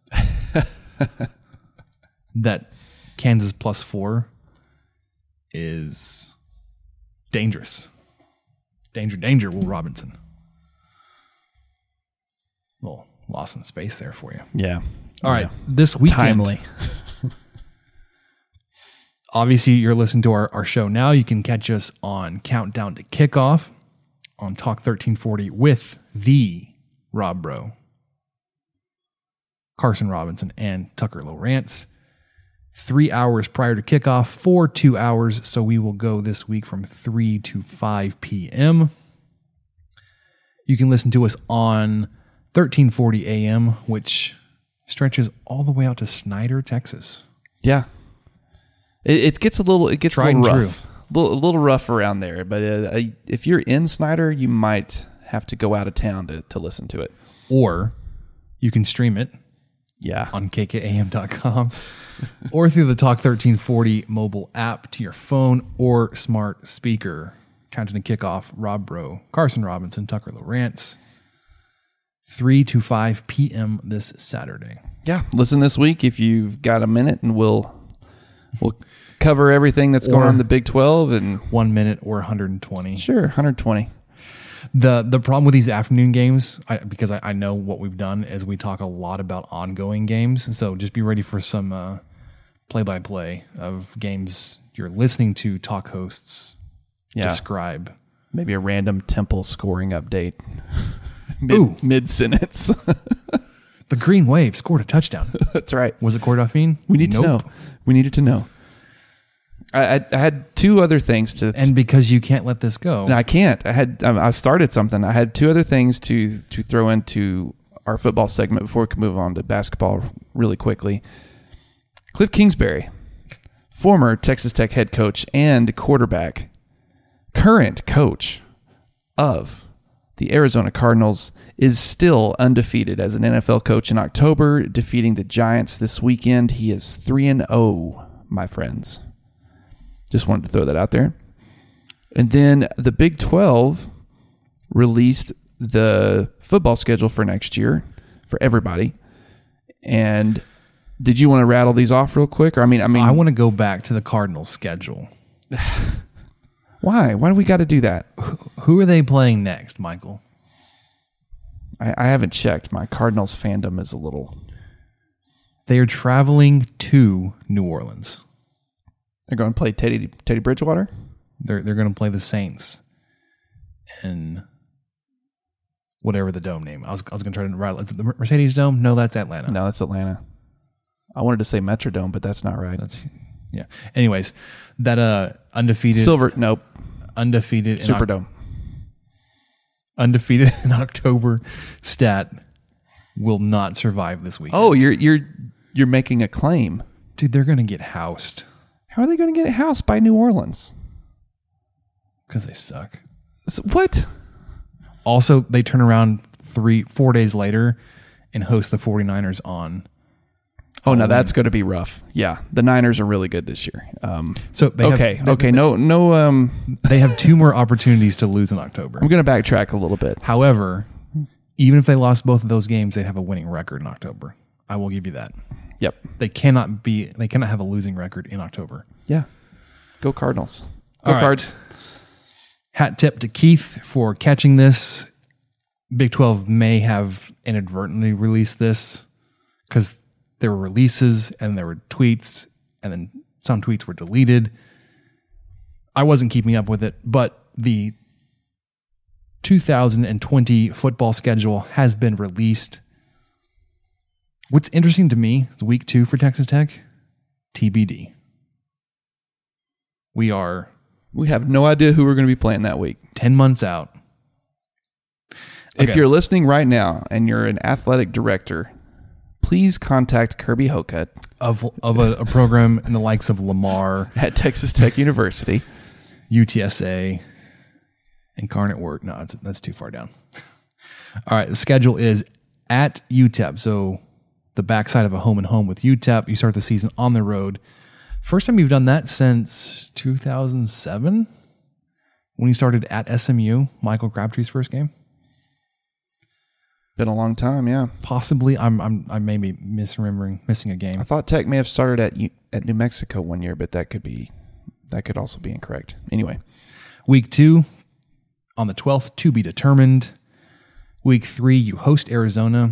That Kansas plus four is dangerous. Danger, danger, Will Robinson. Little loss in space there for you. Yeah. All right, this weekend. Timely. Obviously, you're listening to our, our show now. You can catch us on Countdown to Kickoff on Talk thirteen forty with the Rob Bro, Carson Robinson, and Tucker Lowrance. Three hours prior to kickoff for two hours. So we will go this week from three to five p.m. You can listen to us on thirteen forty a.m., which stretches all the way out to Snyder, Texas. Yeah. It, it gets a little it gets Tried a little and rough. A little, a little rough around there, but uh, if you're in Snyder, you might have to go out of town to, to listen to it. Or you can stream it Yeah. on K K A M dot com or through the Talk thirteen forty mobile app to your phone or smart speaker. Countdown to Kickoff, Rob Bro, Carson Robinson, Tucker Lowrance. three to five p.m. this Saturday. Yeah. Listen this week if you've got a minute, and we'll we'll cover everything that's going Or- on in the Big twelve. And One minute or one hundred twenty. sure, one hundred twenty. The the problem with these afternoon games, I, because I, I know what we've done, is we talk a lot about ongoing games. So just be ready for some uh, play-by-play of games you're listening to talk hosts Yeah. describe. Maybe a random Temple scoring update. Ooh. Mid, mid sentence. The Green Wave scored a touchdown. That's right. Was it Cordafine? We need Nope. to know. We needed to know. I, I, I had two other things to, And because you can't let this go, and I can't. I had I started something. I had two other things to to throw into our football segment before we can move on to basketball really quickly. Cliff Kingsbury, former Texas Tech head coach and quarterback, current coach of the Arizona Cardinals, is still undefeated as an N F L coach in October, defeating the Giants this weekend. He is three and oh, my friends. Just wanted to throw that out there. And then the Big twelve released the football schedule for next year for everybody. And did you want to rattle these off real quick? Or I mean, I mean, I want to go back to the Cardinals schedule. why? Why do we got to do that? Who are they playing next, Michael? I, I haven't checked. My Cardinals fandom is a little. They are traveling to New Orleans. They're going to play Teddy Teddy Bridgewater. They're they're going to play the Saints in whatever the dome name. I was I was going to try to rattle. Is it the Mercedes Dome? No, that's Atlanta. No, that's Atlanta. I wanted to say Metrodome, but that's not right. That's yeah. Anyways, that uh undefeated Silver. Nope. undefeated in Oc- Superdome. undefeated in October stat will not survive this week. Oh, you're you're you're making a claim. Dude, they're going to get housed How are they going to get a house by New Orleans? because they suck. So, what? Also, they turn around three, four days later and host the 49ers on. Oh, no, that's going to be rough. Yeah, the Niners are really good this year. Um, So they okay, have, okay, no, no. Um, They have two more opportunities to lose in October. I'm going to backtrack a little bit. However, even if they lost both of those games, they'd have a winning record in October. I will give you that. Yep. They cannot be. They cannot have a losing record in October. Yeah. Go Cardinals. Go All right. Cards. Hat tip to Keith for catching this. Big twelve may have inadvertently released this because there were releases and there were tweets, and then some tweets were deleted. I wasn't keeping up with it, but the two thousand twenty football schedule has been released. What's interesting to me is week two for Texas Tech, T B D. We are... We have no idea who we're going to be playing that week. ten months out. If Okay. you're listening right now and you're an athletic director, please contact Kirby Hocutt Of, of a, a program in the likes of Lamar, at Texas Tech University. U T S A, Incarnate Word. No, that's, that's too far down. All right, the schedule is at U T E P. So the backside of a home and home with U T E P. You start the season on the road. First time you've done that since two thousand seven when you started at S M U, Michael Crabtree's first game. Been a long time, yeah. Possibly, I'm I'm I may be misremembering, missing a game. I thought Tech may have started at U- at New Mexico one year, but that could be that could also be incorrect. Anyway, Week two, on the twelfth, to be determined. Week three, you host Arizona.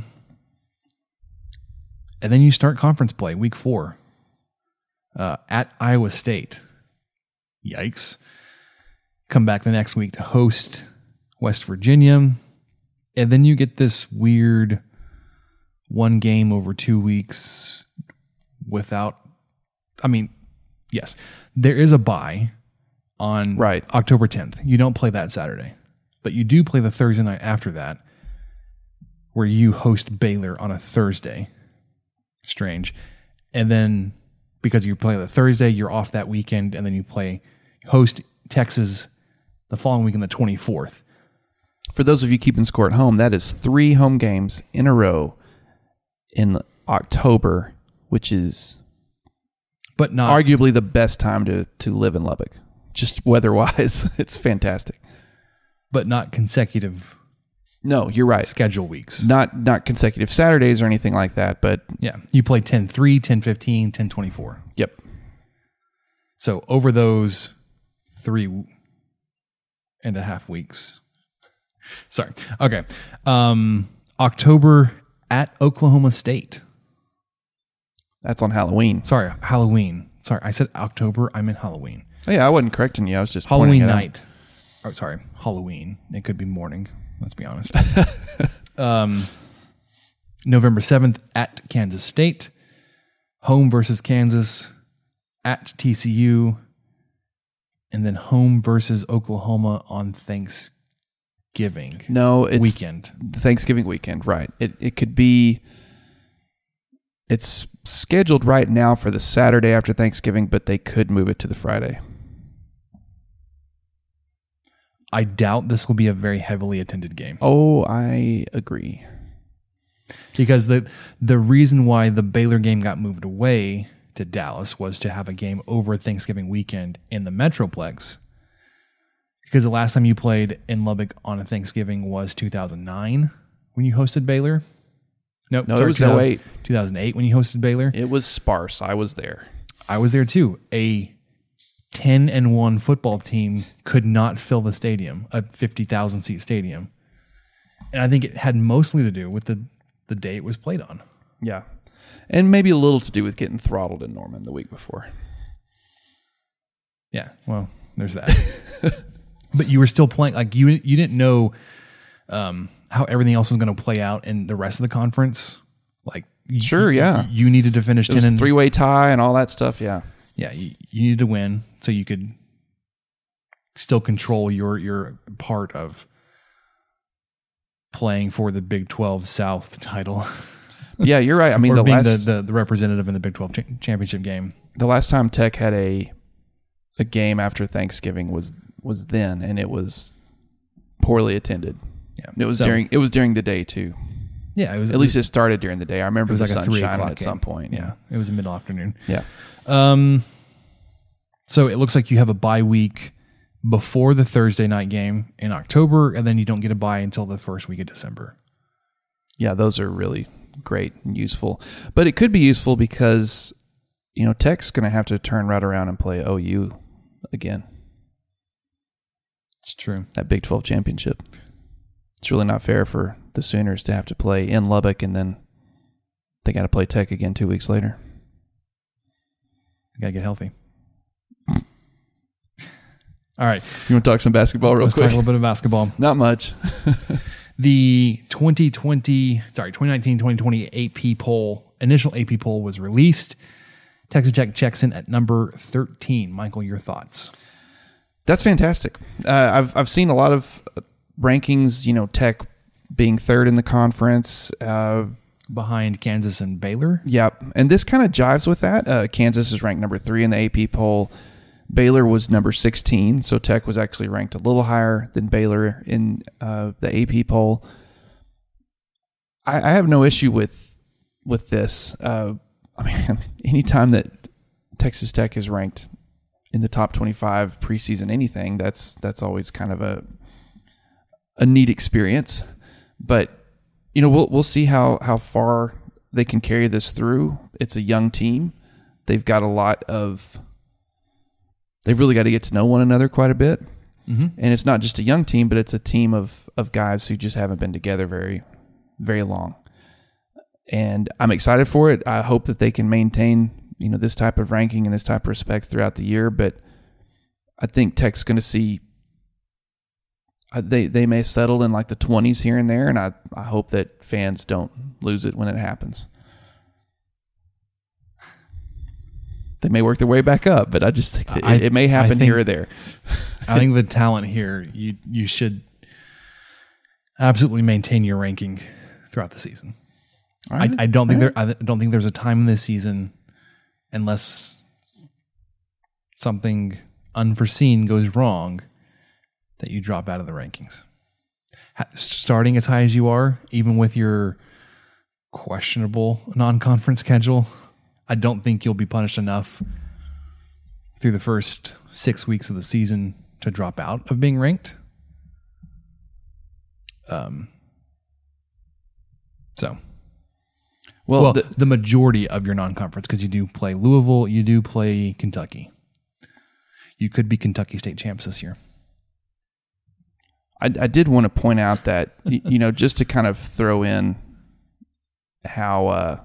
And then you start conference play, week four, uh, at Iowa State. Yikes. Come back the next week to host West Virginia. And then you get this weird one game over two weeks without, I mean, yes, there is a bye on Right. October tenth. You don't play that Saturday, but you do play the Thursday night after that, where you host Baylor on a Thursday. Strange. And then because you play the Thursday, you're off that weekend, and then you play host Texas the following week on the twenty-fourth. for those of you keeping score at home, that is three home games in a row in October, which is but not arguably the best time to, to live in Lubbock. Just weather-wise, it's fantastic. but not consecutive No, you're right. schedule weeks. Not not consecutive Saturdays or anything like that, but Yeah. You play ten three, ten fifteen, ten twenty-four. yep. So over those three and a half weeks. Sorry. Okay. Um, October at Oklahoma State. That's on Halloween. Sorry, Halloween. Sorry, I said October. I meant Halloween. Oh, yeah, I wasn't correcting you. I was just pointing Halloween it out. night. Oh, sorry, Halloween. It could be morning. Let's be honest. um, November seventh at Kansas State. Home versus Kansas at T C U. And then home versus Oklahoma on Thanksgiving. No, it's weekend. Thanksgiving weekend, right. It it could be it's scheduled right now for the Saturday after Thanksgiving, but they could move it to the Friday. I doubt this will be a very heavily attended game. Oh, I agree. Because the the reason why the Baylor game got moved away to Dallas was to have a game over Thanksgiving weekend in the Metroplex. Because the last time you played in Lubbock on a Thanksgiving was two thousand nine when you hosted Baylor. Nope, No, it sorry, was two thousand oh eight. two thousand eight when you hosted Baylor. It was sparse. I was there. I was there too. A ten and one football team could not fill the stadium, a fifty thousand seat stadium. And I think it had mostly to do with the, the day it was played on. Yeah. And maybe a little to do with getting throttled in Norman the week before. Yeah, well, there's that. But you were still playing, like you you didn't know um, how everything else was going to play out in the rest of the conference. Like, you, Sure, yeah. you, you needed to finish It was ten a and three-way tie and all that stuff, yeah. yeah, you, you needed to win so you could still control your your part of playing for the Big twelve South title. Yeah, you're right. I mean, or the being last the, the, the representative in the Big twelve cha- championship game. the last time Tech had a a game after Thanksgiving was was then, and it was poorly attended. Yeah, It was So, during it was during the day too. yeah, it was At least it started during the day. I it remember was the like a sun three shining o'clock at game. some point. Yeah, it was a middle afternoon. Yeah. Um, so it looks like you have a bye week before the Thursday night game in October, and then you don't get a bye until the first week of December. Yeah, those are really great and useful. But it could be useful because, you know, Tech's going to have to turn right around and play O U again. It's true. That Big twelve championship. It's really not fair for the Sooners to have to play in Lubbock and then they got to play Tech again two weeks later. You got to get healthy. All right. You want to talk some basketball real Let's quick? talk a little bit of basketball. Not much. The twenty twenty, sorry, twenty nineteen twenty twenty A P poll, initial A P poll was released. Texas Tech checks in at number thirteen. Michael, your thoughts? That's fantastic. Uh, I've I've seen a lot of rankings, you know, Tech being third in the conference. Uh, Behind Kansas and Baylor? Yep. And this kind of jives with that. Uh, Kansas is ranked number three in the A P poll. Baylor was number sixteen, so Tech was actually ranked a little higher than Baylor in uh, the A P poll. I, I have no issue with with this. Uh, I mean, anytime that Texas Tech is ranked in the top twenty-five preseason anything, that's that's always kind of a a neat experience. But you know, we'll we'll see how how far they can carry this through. It's a young team. They've got a lot of They've really got to get to know one another quite a bit. Mm-hmm. And it's not just a young team, but it's a team of of guys who just haven't been together very, very long. And I'm excited for it. I hope that they can maintain, you know, this type of ranking and this type of respect throughout the year. But I think Tech's going to see, uh, they, they may settle in like the twenties here and there. And I, I hope that fans don't lose it when it happens. They may work their way back up, but I just think that I, it, it may happen think, here or there. I think the talent here, you you should absolutely maintain your ranking throughout the season. Right. I, I don't think right. there. I don't think there's a time in this season, unless something unforeseen goes wrong, that you drop out of the rankings. Starting as high as you are, even with your questionable non-conference schedule, I don't think you'll be punished enough through the first six weeks of the season to drop out of being ranked. Um. So, well, well the, the majority of your non-conference, because you do play Louisville, you do play Kentucky. You could be Kentucky State champs this year. I, I did want to point out that, you know, just to kind of throw in how uh,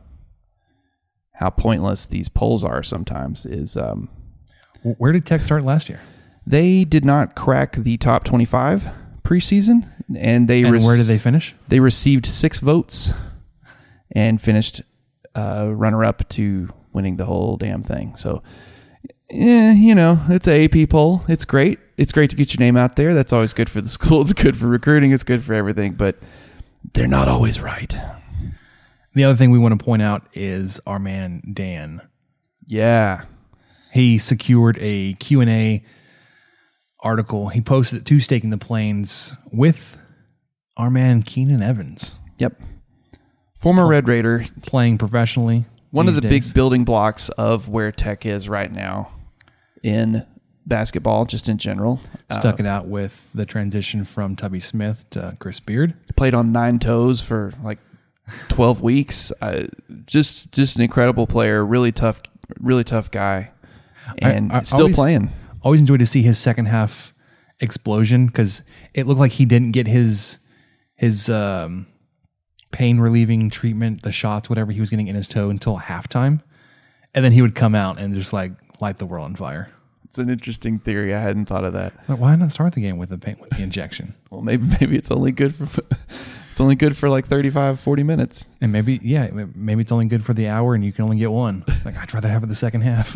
how pointless these polls are sometimes is... Um, Where did Tech start last year? They did not crack the top twenty-five preseason, and they and rec- where did they finish? They received six votes and finished uh, runner-up to winning the whole damn thing. So, yeah, you know, it's an A P poll. It's great. It's great to get your name out there. That's always good for the school. It's good for recruiting. It's good for everything, but they're not always right. The other thing we want to point out is our man, Dan. Yeah. He secured a Q and A article. He posted it to Staking the Plains with our man, Keenan Evans. Yep. Former Red Raider. Playing professionally. One of the days. big building blocks of where Tech is right now in basketball, just in general. Stuck uh, it out with the transition from Tubby Smith to Chris Beard. Played on nine toes for like twelve weeks. Uh, just just an incredible player. Really tough, really tough guy. And I, I still always, playing. Always enjoyed to see his second half explosion because it looked like he didn't get his his um, pain relieving treatment, the shots, whatever he was getting in his toe until halftime, and then he would come out and just like light the world on fire. It's an interesting theory. I hadn't thought of that. Like, why not start the game with the pain, with the injection? Well, maybe maybe it's only good for it's only good for like thirty-five, forty minutes. And maybe yeah, maybe it's only good for the hour, and you can only get one. Like I'd rather have it the second half.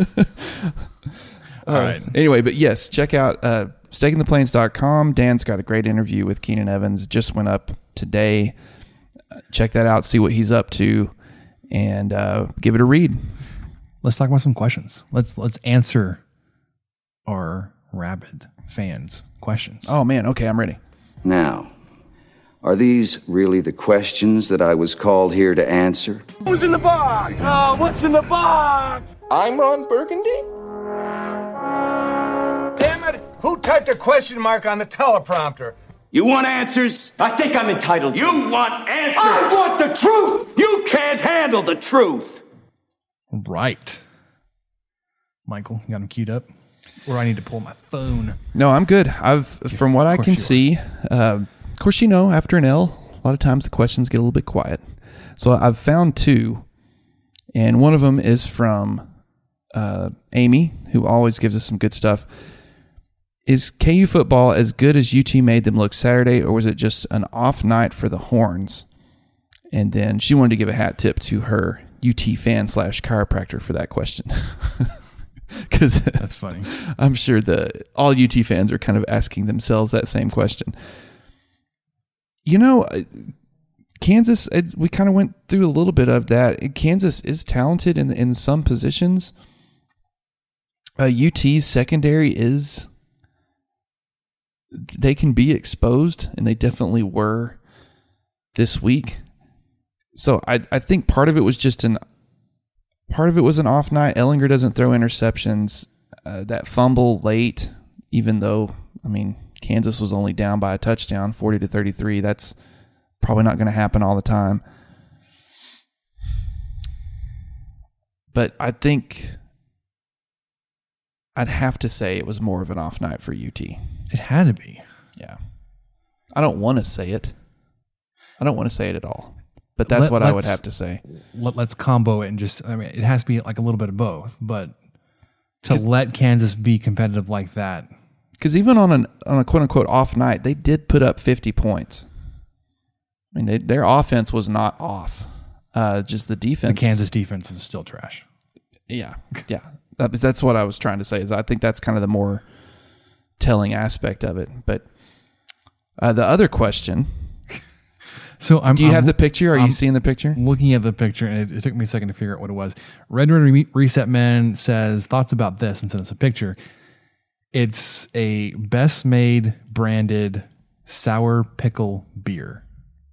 All uh, right. Anyway, but yes, check out uh, staking the plains dot com. Dan's got a great interview with Keenan Evans. Just went up today. Uh, check that out. See what he's up to, and uh, give it a read. Let's talk about some questions. Let's let's answer our rabid fans' questions. Oh man, okay, I'm ready. Now, are these really the questions that I was called here to answer? Who's in the box? Oh, what's in the box? I'm Ron Burgundy. Damn it! Who typed a question mark on the teleprompter? You want answers? I think I'm entitled. You want answers? I want the truth! You can't handle the truth! Right. Michael, you got him queued up? Or I need to pull my phone. No, I'm good. I've from what I can see, uh, of course, you know, after an L, a lot of times the questions get a little bit quiet. So I've found two, and one of them is from uh, Amy, who always gives us some good stuff. Is K U football as good as U T made them look Saturday, or was it just an off night for the Horns? And then she wanted to give a hat tip to her U T fan slash chiropractor for that question. Because that's funny. I'm sure the all U T fans are kind of asking themselves that same question. You know, Kansas, we kind of went through a little bit of that. Kansas is talented in in some positions. Uh, U T's secondary is, they can be exposed, and they definitely were this week. So I I think part of it was just an part of it was an off night. Ellinger doesn't throw interceptions. Uh, that fumble late, even though, I mean, Kansas was only down by a touchdown, forty to thirty-three. That's probably not going to happen all the time. But I think I'd have to say it was more of an off night for U T. It had to be. Yeah. I don't want to say it. I don't want to say it at all. But that's Let, what I would have to say. Let, let's combo it and just, I mean, it has to be like a little bit of both. But to let Kansas be competitive like that. Because even on an on a quote-unquote off night, they did put up fifty points. I mean, they, their offense was not off. Uh, just the defense. The Kansas defense is still trash. Yeah, yeah. That, that's what I was trying to say. Is I think that's kind of the more telling aspect of it. But uh, the other question. So I'm, do you I'm, have the picture? Are I'm you seeing the picture? Looking at the picture, and it, it took me a second to figure out what it was. Red Red Re- Reset Man says thoughts about this and sent us a picture. It's a Best Made branded sour pickle beer.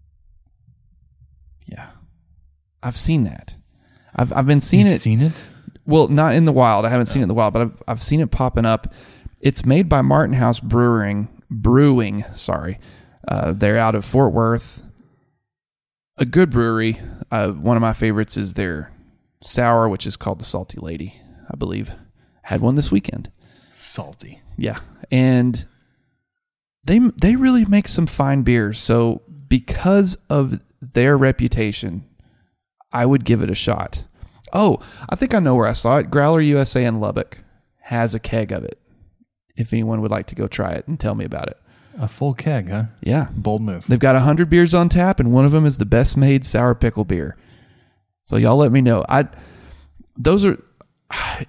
Yeah, I've seen that. I've I've been seeing You've it. Seen it? Well, not in the wild. I haven't no. seen it in the wild, but I've I've seen it popping up. It's made by Martin House Brewing. Brewing, sorry. Uh, they're out of Fort Worth. A good brewery. Uh, one of my favorites is their sour, which is called the Salty Lady, I believe. Had one this weekend. Salty. Yeah. And they they really make some fine beers. So because of their reputation, I would give it a shot. Oh, I think I know where I saw it. Growler U S A in Lubbock has a keg of it. If anyone would like to go try it and tell me about it. A full keg, huh? Yeah. Bold move. They've got one hundred beers on tap, and one of them is the Best Made sour pickle beer. So y'all let me know. I those are I,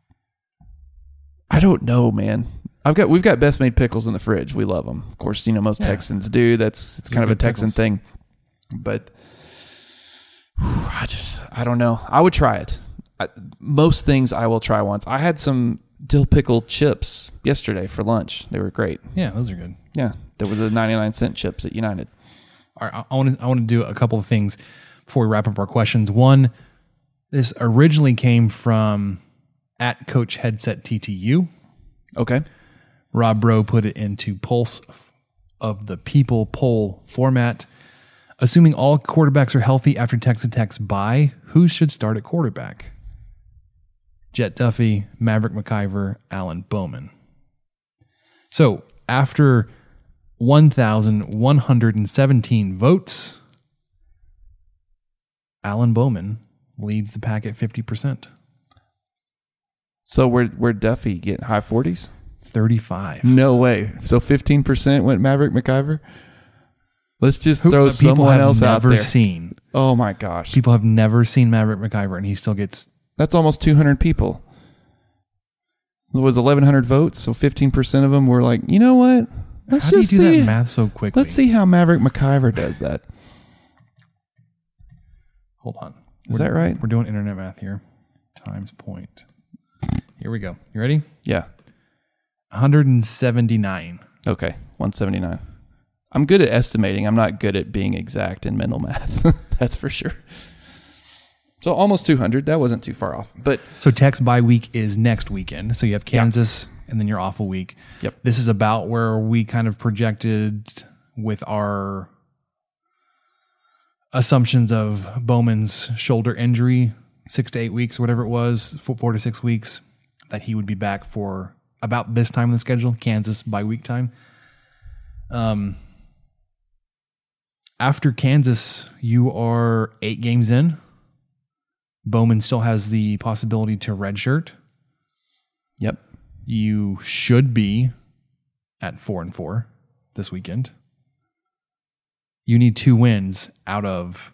I don't know, man. I've got we've got Best Made pickles in the fridge. We love them. Of course, you know most yeah. Texans do. That's it's They're kind of a Texan pickles. thing. But whew, I just I don't know. I would try it. I, most things I will try once. I had some dill pickle chips yesterday for lunch. They were great. Yeah, those are good. Yeah, they were the ninety-nine cent chips at United. All right, I want to I want to do a couple of things before we wrap up our questions. One, this originally came from at Coach Headset T T U. Okay. Rob Bro put it into Pulse of the People poll format. Assuming all quarterbacks are healthy after Texas Tech's bye, who should start at quarterback? Jet Duffy, Maverick McIver, Alan Bowman. So after one thousand one hundred seventeen votes, Alan Bowman leads the pack at fifty percent. So where where Duffy get high forties? thirty-five. No way. So fifteen percent went Maverick McIver? Let's just Who, throw someone else out there. People have never seen. Oh my gosh. People have never seen Maverick McIver, and he still gets... That's almost two hundred people. It was eleven hundred votes, so fifteen percent of them were like, you know what? Let's how do you just do see, that math so quickly? Let's see how Maverick McIver does that. Hold on. Is we're, that right? We're doing internet math here. Times point. Here we go. You ready? Yeah. one hundred seventy-nine. Okay, one seventy-nine. I'm good at estimating. I'm not good at being exact in mental math. That's for sure. So almost two hundred. That wasn't too far off. But so Tech's bye week is next weekend. So you have Kansas, yeah. and then you're off a week. Yep. This is about where we kind of projected with our assumptions of Bowman's shoulder injury, six to eight weeks, whatever it was, four, four to six weeks, that he would be back for about this time of the schedule, Kansas bye week time. Um, after Kansas, you are eight games in. Bowman still has the possibility to redshirt. Yep. You should be at four and four this weekend. You need two wins out of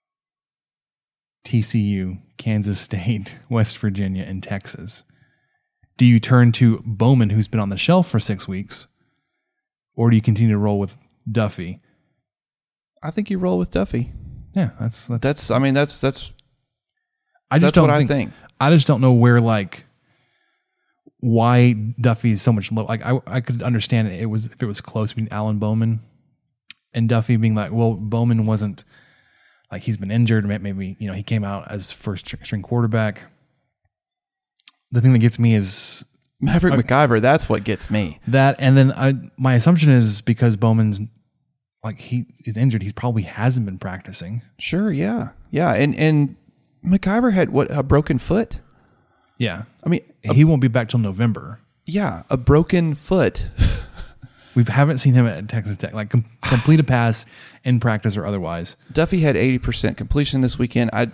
T C U, Kansas State, West Virginia, and Texas. Do you turn to Bowman, who's been on the shelf for six weeks, or do you continue to roll with Duffy? I think you roll with Duffy. Yeah, that's that's. That's I mean, that's that's. I just that's don't what think, I think. I just don't know where like why Duffy's so much low. Like I, I could understand it. It was if it was close between Allen Bowman and Duffy being like, well, Bowman wasn't like he's been injured. Maybe you know he came out as first string quarterback. The thing that gets me is Maverick uh, McIver. That's what gets me. That and then I my assumption is because Bowman's like he is injured, he probably hasn't been practicing. Sure, yeah, yeah, and and McIver had what a broken foot. Yeah, I mean he a, won't be back till November. Yeah, a broken foot. We haven't seen him at Texas Tech like com- complete a pass in practice or otherwise. Duffy had eighty percent completion this weekend. I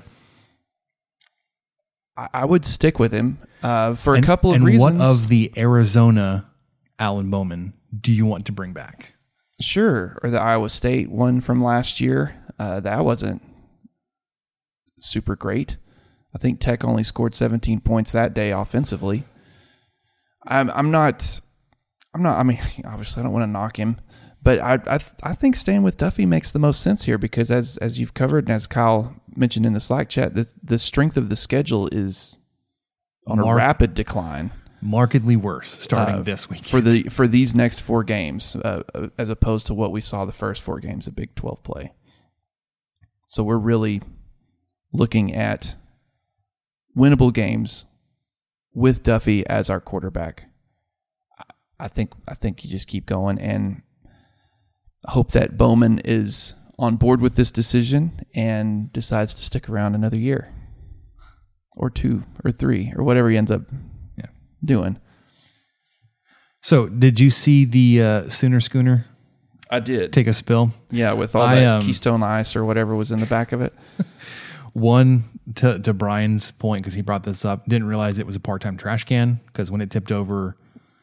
I would stick with him uh, for and, a couple of and reasons. What of the Arizona Allen Bowman do you want to bring back? Sure, or the Iowa State one from last year. Uh, that wasn't super great. I think Tech only scored seventeen points that day offensively. I'm I'm not I'm not I mean obviously I don't want to knock him, but I I I think staying with Duffy makes the most sense here because as as you've covered and as Kyle mentioned in the Slack chat, the the strength of the schedule is on Mar- a rapid decline. Markedly worse starting uh, this week for the for these next four games, uh, as opposed to what we saw the first four games of Big twelve play. So we're really looking at winnable games with Duffy as our quarterback. I think I think you just keep going and hope that Bowman is on board with this decision and decides to stick around another year or two or three or whatever he ends up yeah. doing. So did you see the uh, Sooner Schooner? I did. Take a spill? Yeah, with all I, that um, Keystone Ice or whatever was in the back of it. One, to, to Brian's point, because he brought this up, didn't realize it was a part-time trash can, because when it tipped over,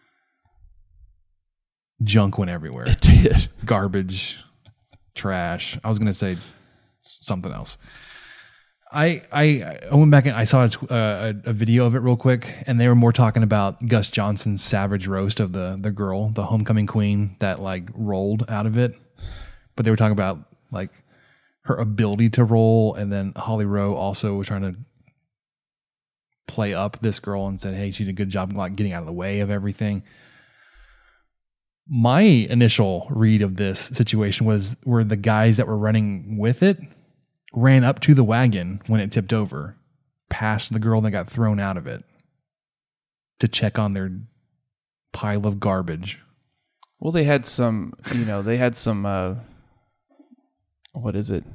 junk went everywhere. It did. Garbage, trash. I was going to say something else. I, I I went back and I saw a, a, a video of it real quick, and they were more talking about Gus Johnson's savage roast of the the girl, the homecoming queen that like rolled out of it. But they were talking about like her ability to roll, and then Holly Rowe also was trying to play up this girl and said, "Hey, she did a good job like getting out of the way of everything." My initial read of this situation was were the guys that were running with it ran up to the wagon when it tipped over, past the girl that got thrown out of it to check on their pile of garbage. Well, they had some, you know, they had some, uh, what is it?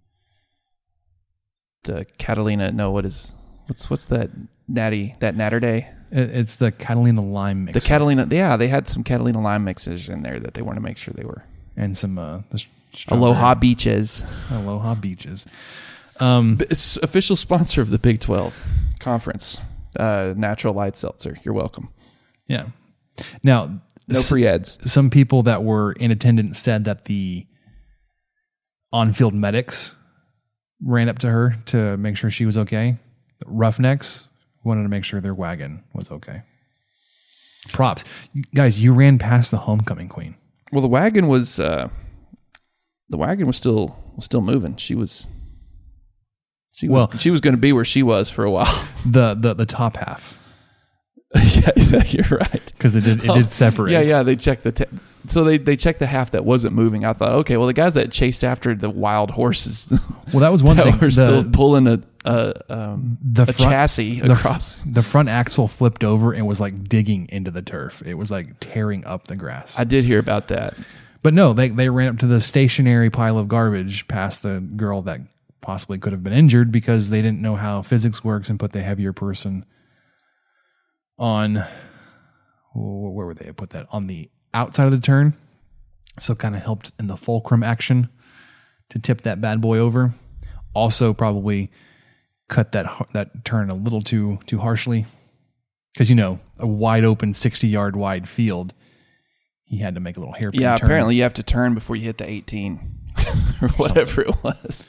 The Catalina, no, what is, what's, what's that natty, that natter day? It's the Catalina lime mixer. The Catalina, yeah, they had some Catalina lime mixers in there that they wanted to make sure they were. And some, uh, the Aloha Beaches. Aloha Beaches. Um, it's official sponsor of the Big twelve Conference. Uh, Natural Light Seltzer. You're welcome. Yeah. Now, no free ads. Some people that were in attendance said that the on-field medics ran up to her to make sure she was okay. Roughnecks wanted to make sure their wagon was okay. Props. Guys, you ran past the homecoming queen. Well, the wagon was... Uh, The wagon was still was still moving. She was she was well, she was going to be where she was for a while. The the the top half. Yeah, you're right. Because it did it did separate. Yeah, yeah. They checked the te- so they they checked the half that wasn't moving. I thought, okay, well, the guys that chased after the wild horses. Well, that was one that thing. Were the, still pulling a a, um, the a front, chassis the, across. The front axle flipped over and was like digging into the turf. It was like tearing up the grass. I did hear about that. But no, they they ran up to the stationary pile of garbage past the girl that possibly could have been injured because they didn't know how physics works and put the heavier person on where would they have put that? On the outside of the turn. So kind of helped in the fulcrum action to tip that bad boy over. Also probably cut that that turn a little too too harshly. Because, you know, a wide open sixty-yard wide field, he had to make a little hairpin yeah, turn. Apparently you have to turn before you hit the eighteen or whatever it was.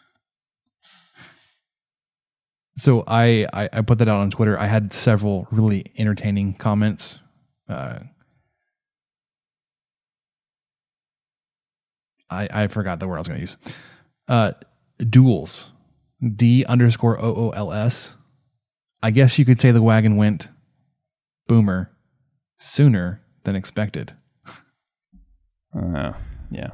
So I, I, I put that out on Twitter. I had several really entertaining comments. Uh, I, I forgot the word I was going to use. Uh, duels. D underscore O O L S. I guess you could say the wagon went boomer sooner than expected. Uh, yeah.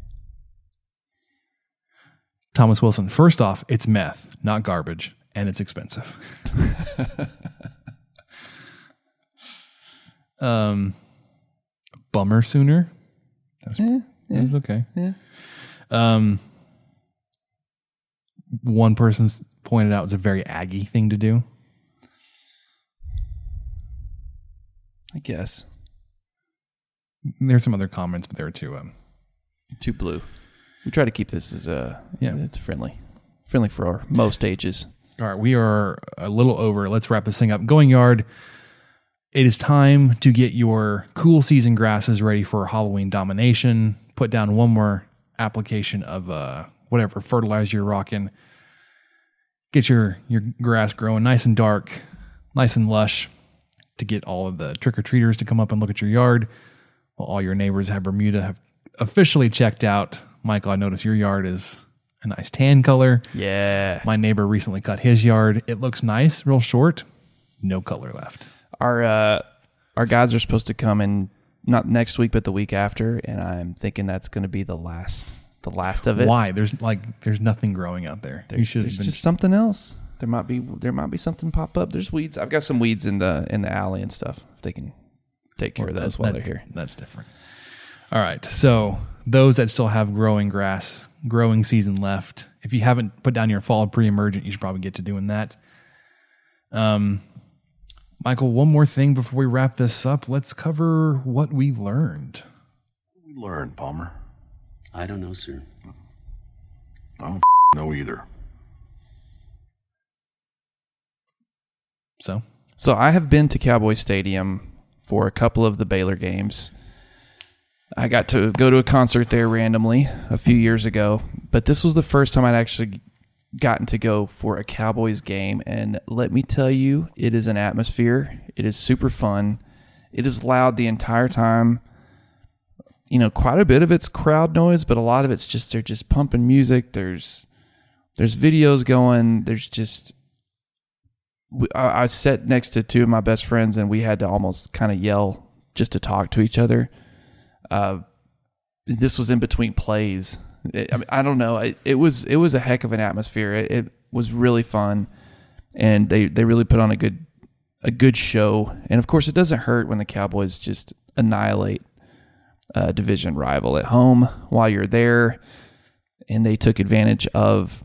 Thomas Wilson. First off, it's meth, not garbage, and it's expensive. um, bummer sooner. That was, yeah, yeah. That was okay. Yeah. Um, one person's pointed out it was a very Aggie thing to do. I guess. There's some other comments, but they were too um, too blue. We try to keep this as a yeah, it's friendly, friendly for our most ages. All right, we are a little over. Let's wrap this thing up. Going Yard. It is time to get your cool season grasses ready for Halloween domination. Put down one more application of uh, whatever fertilizer you're rocking. Get your your grass growing nice and dark, nice and lush, to get all of the trick-or-treaters to come up and look at your yard. Well, all your neighbors have Bermuda have officially checked out. Michael, I noticed your yard is a nice tan color. Yeah. My neighbor recently cut his yard. It looks nice, real short. No color left. Our uh, our guys are supposed to come in not next week, but the week after, and I'm thinking that's going to be the last the last of it. Why? There's like there's nothing growing out there. There's, you should there's have been just something else. There might be there might be something pop up. There's weeds. I've got some weeds in the in the alley and stuff. If they can take care well, of those that, while they're that's, here. That's different. All right. So those that still have growing grass, growing season left, if you haven't put down your fall pre-emergent, you should probably get to doing that. Um, Michael, one more thing before we wrap this up. Let's cover what we learned. We learned, Palmer. I don't know, sir. I don't know either. So? So I have been to Cowboy Stadium for a couple of the Baylor games. I got to go to a concert there randomly a few years ago, but this was the first time I'd actually gotten to go for a Cowboys game, and let me tell you, it is an atmosphere. It is super fun. It is loud the entire time. You know, quite a bit of it's crowd noise, but a lot of it's just they're just pumping music. There's there's videos going. There's just I, I sat next to two of my best friends, and we had to almost kind of yell just to talk to each other. Uh, this was in between plays. It, I mean, I don't know. It, it was it was a heck of an atmosphere. It, it was really fun, and they, they really put on a good a good show. And of course, it doesn't hurt when the Cowboys just annihilate a division rival at home while you're there. And they took advantage of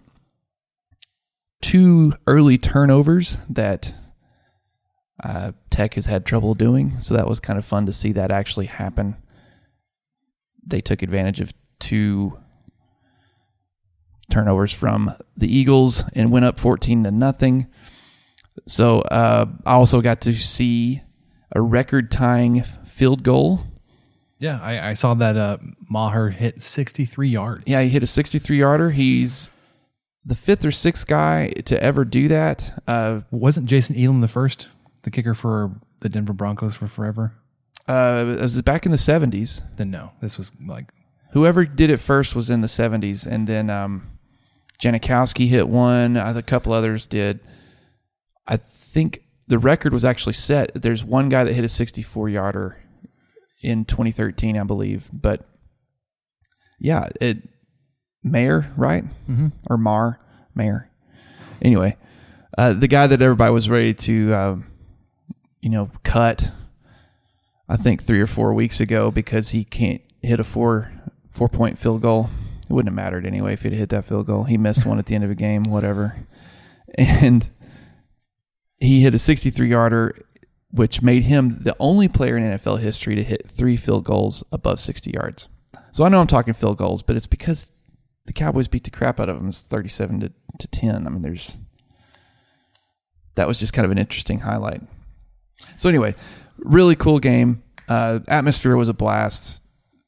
two early turnovers that uh, Tech has had trouble doing. So that was kind of fun to see that actually happen. They took advantage of two turnovers from the Eagles and went up fourteen to nothing. So uh, I also got to see a record-tying field goal. Yeah, I, I saw that uh, Maher hit sixty-three yards. Yeah, he hit a sixty-three yarder. He's the fifth or sixth guy to ever do that. Uh, Wasn't Jason Elam the first, the kicker for the Denver Broncos for forever? Uh, it was back in the seventies. Then no, this was like... Whoever did it first was in the seventies, and then um, Janikowski hit one. A couple others did. I think the record was actually set. There's one guy that hit a sixty-four yarder in twenty thirteen, I believe. But yeah, it Mayer, right? Mm-hmm. Or Mar, Mayer. Anyway, uh, the guy that everybody was ready to, uh, you know, cut, I think three or four weeks ago because he can't hit a four four point field goal. It wouldn't have mattered anyway if he'd hit that field goal. He missed one at the end of a game, whatever. And he hit a sixty-three yarder. which made him the only player in N F L history to hit three field goals above sixty yards. So I know I'm talking field goals, but it's because the Cowboys beat the crap out of them. It's thirty-seven to, to ten. I mean, there's that was just kind of an interesting highlight. So anyway, really cool game. Uh, atmosphere was a blast,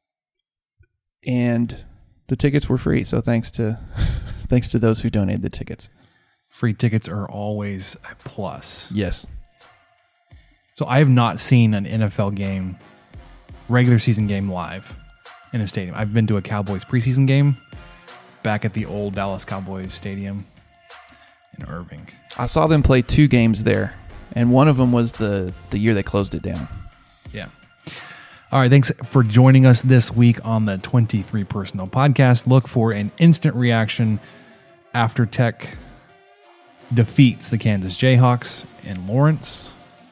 and the tickets were free. So thanks to thanks to those who donated the tickets. Free tickets are always a plus. Yes. So I have not seen an N F L game, regular season game live in a stadium. I've been to a Cowboys preseason game back at the old Dallas Cowboys stadium in Irving. I saw them play two games there, and one of them was the, the year they closed it down. Yeah. All right, thanks for joining us this week on the twenty-three Personnel Podcast. Look for an instant reaction after Tech defeats the Kansas Jayhawks in Lawrence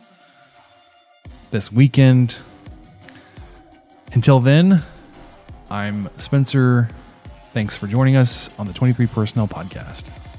this weekend. Until then, I'm Spencer. Thanks for joining us on the twenty-three Personnel Podcast.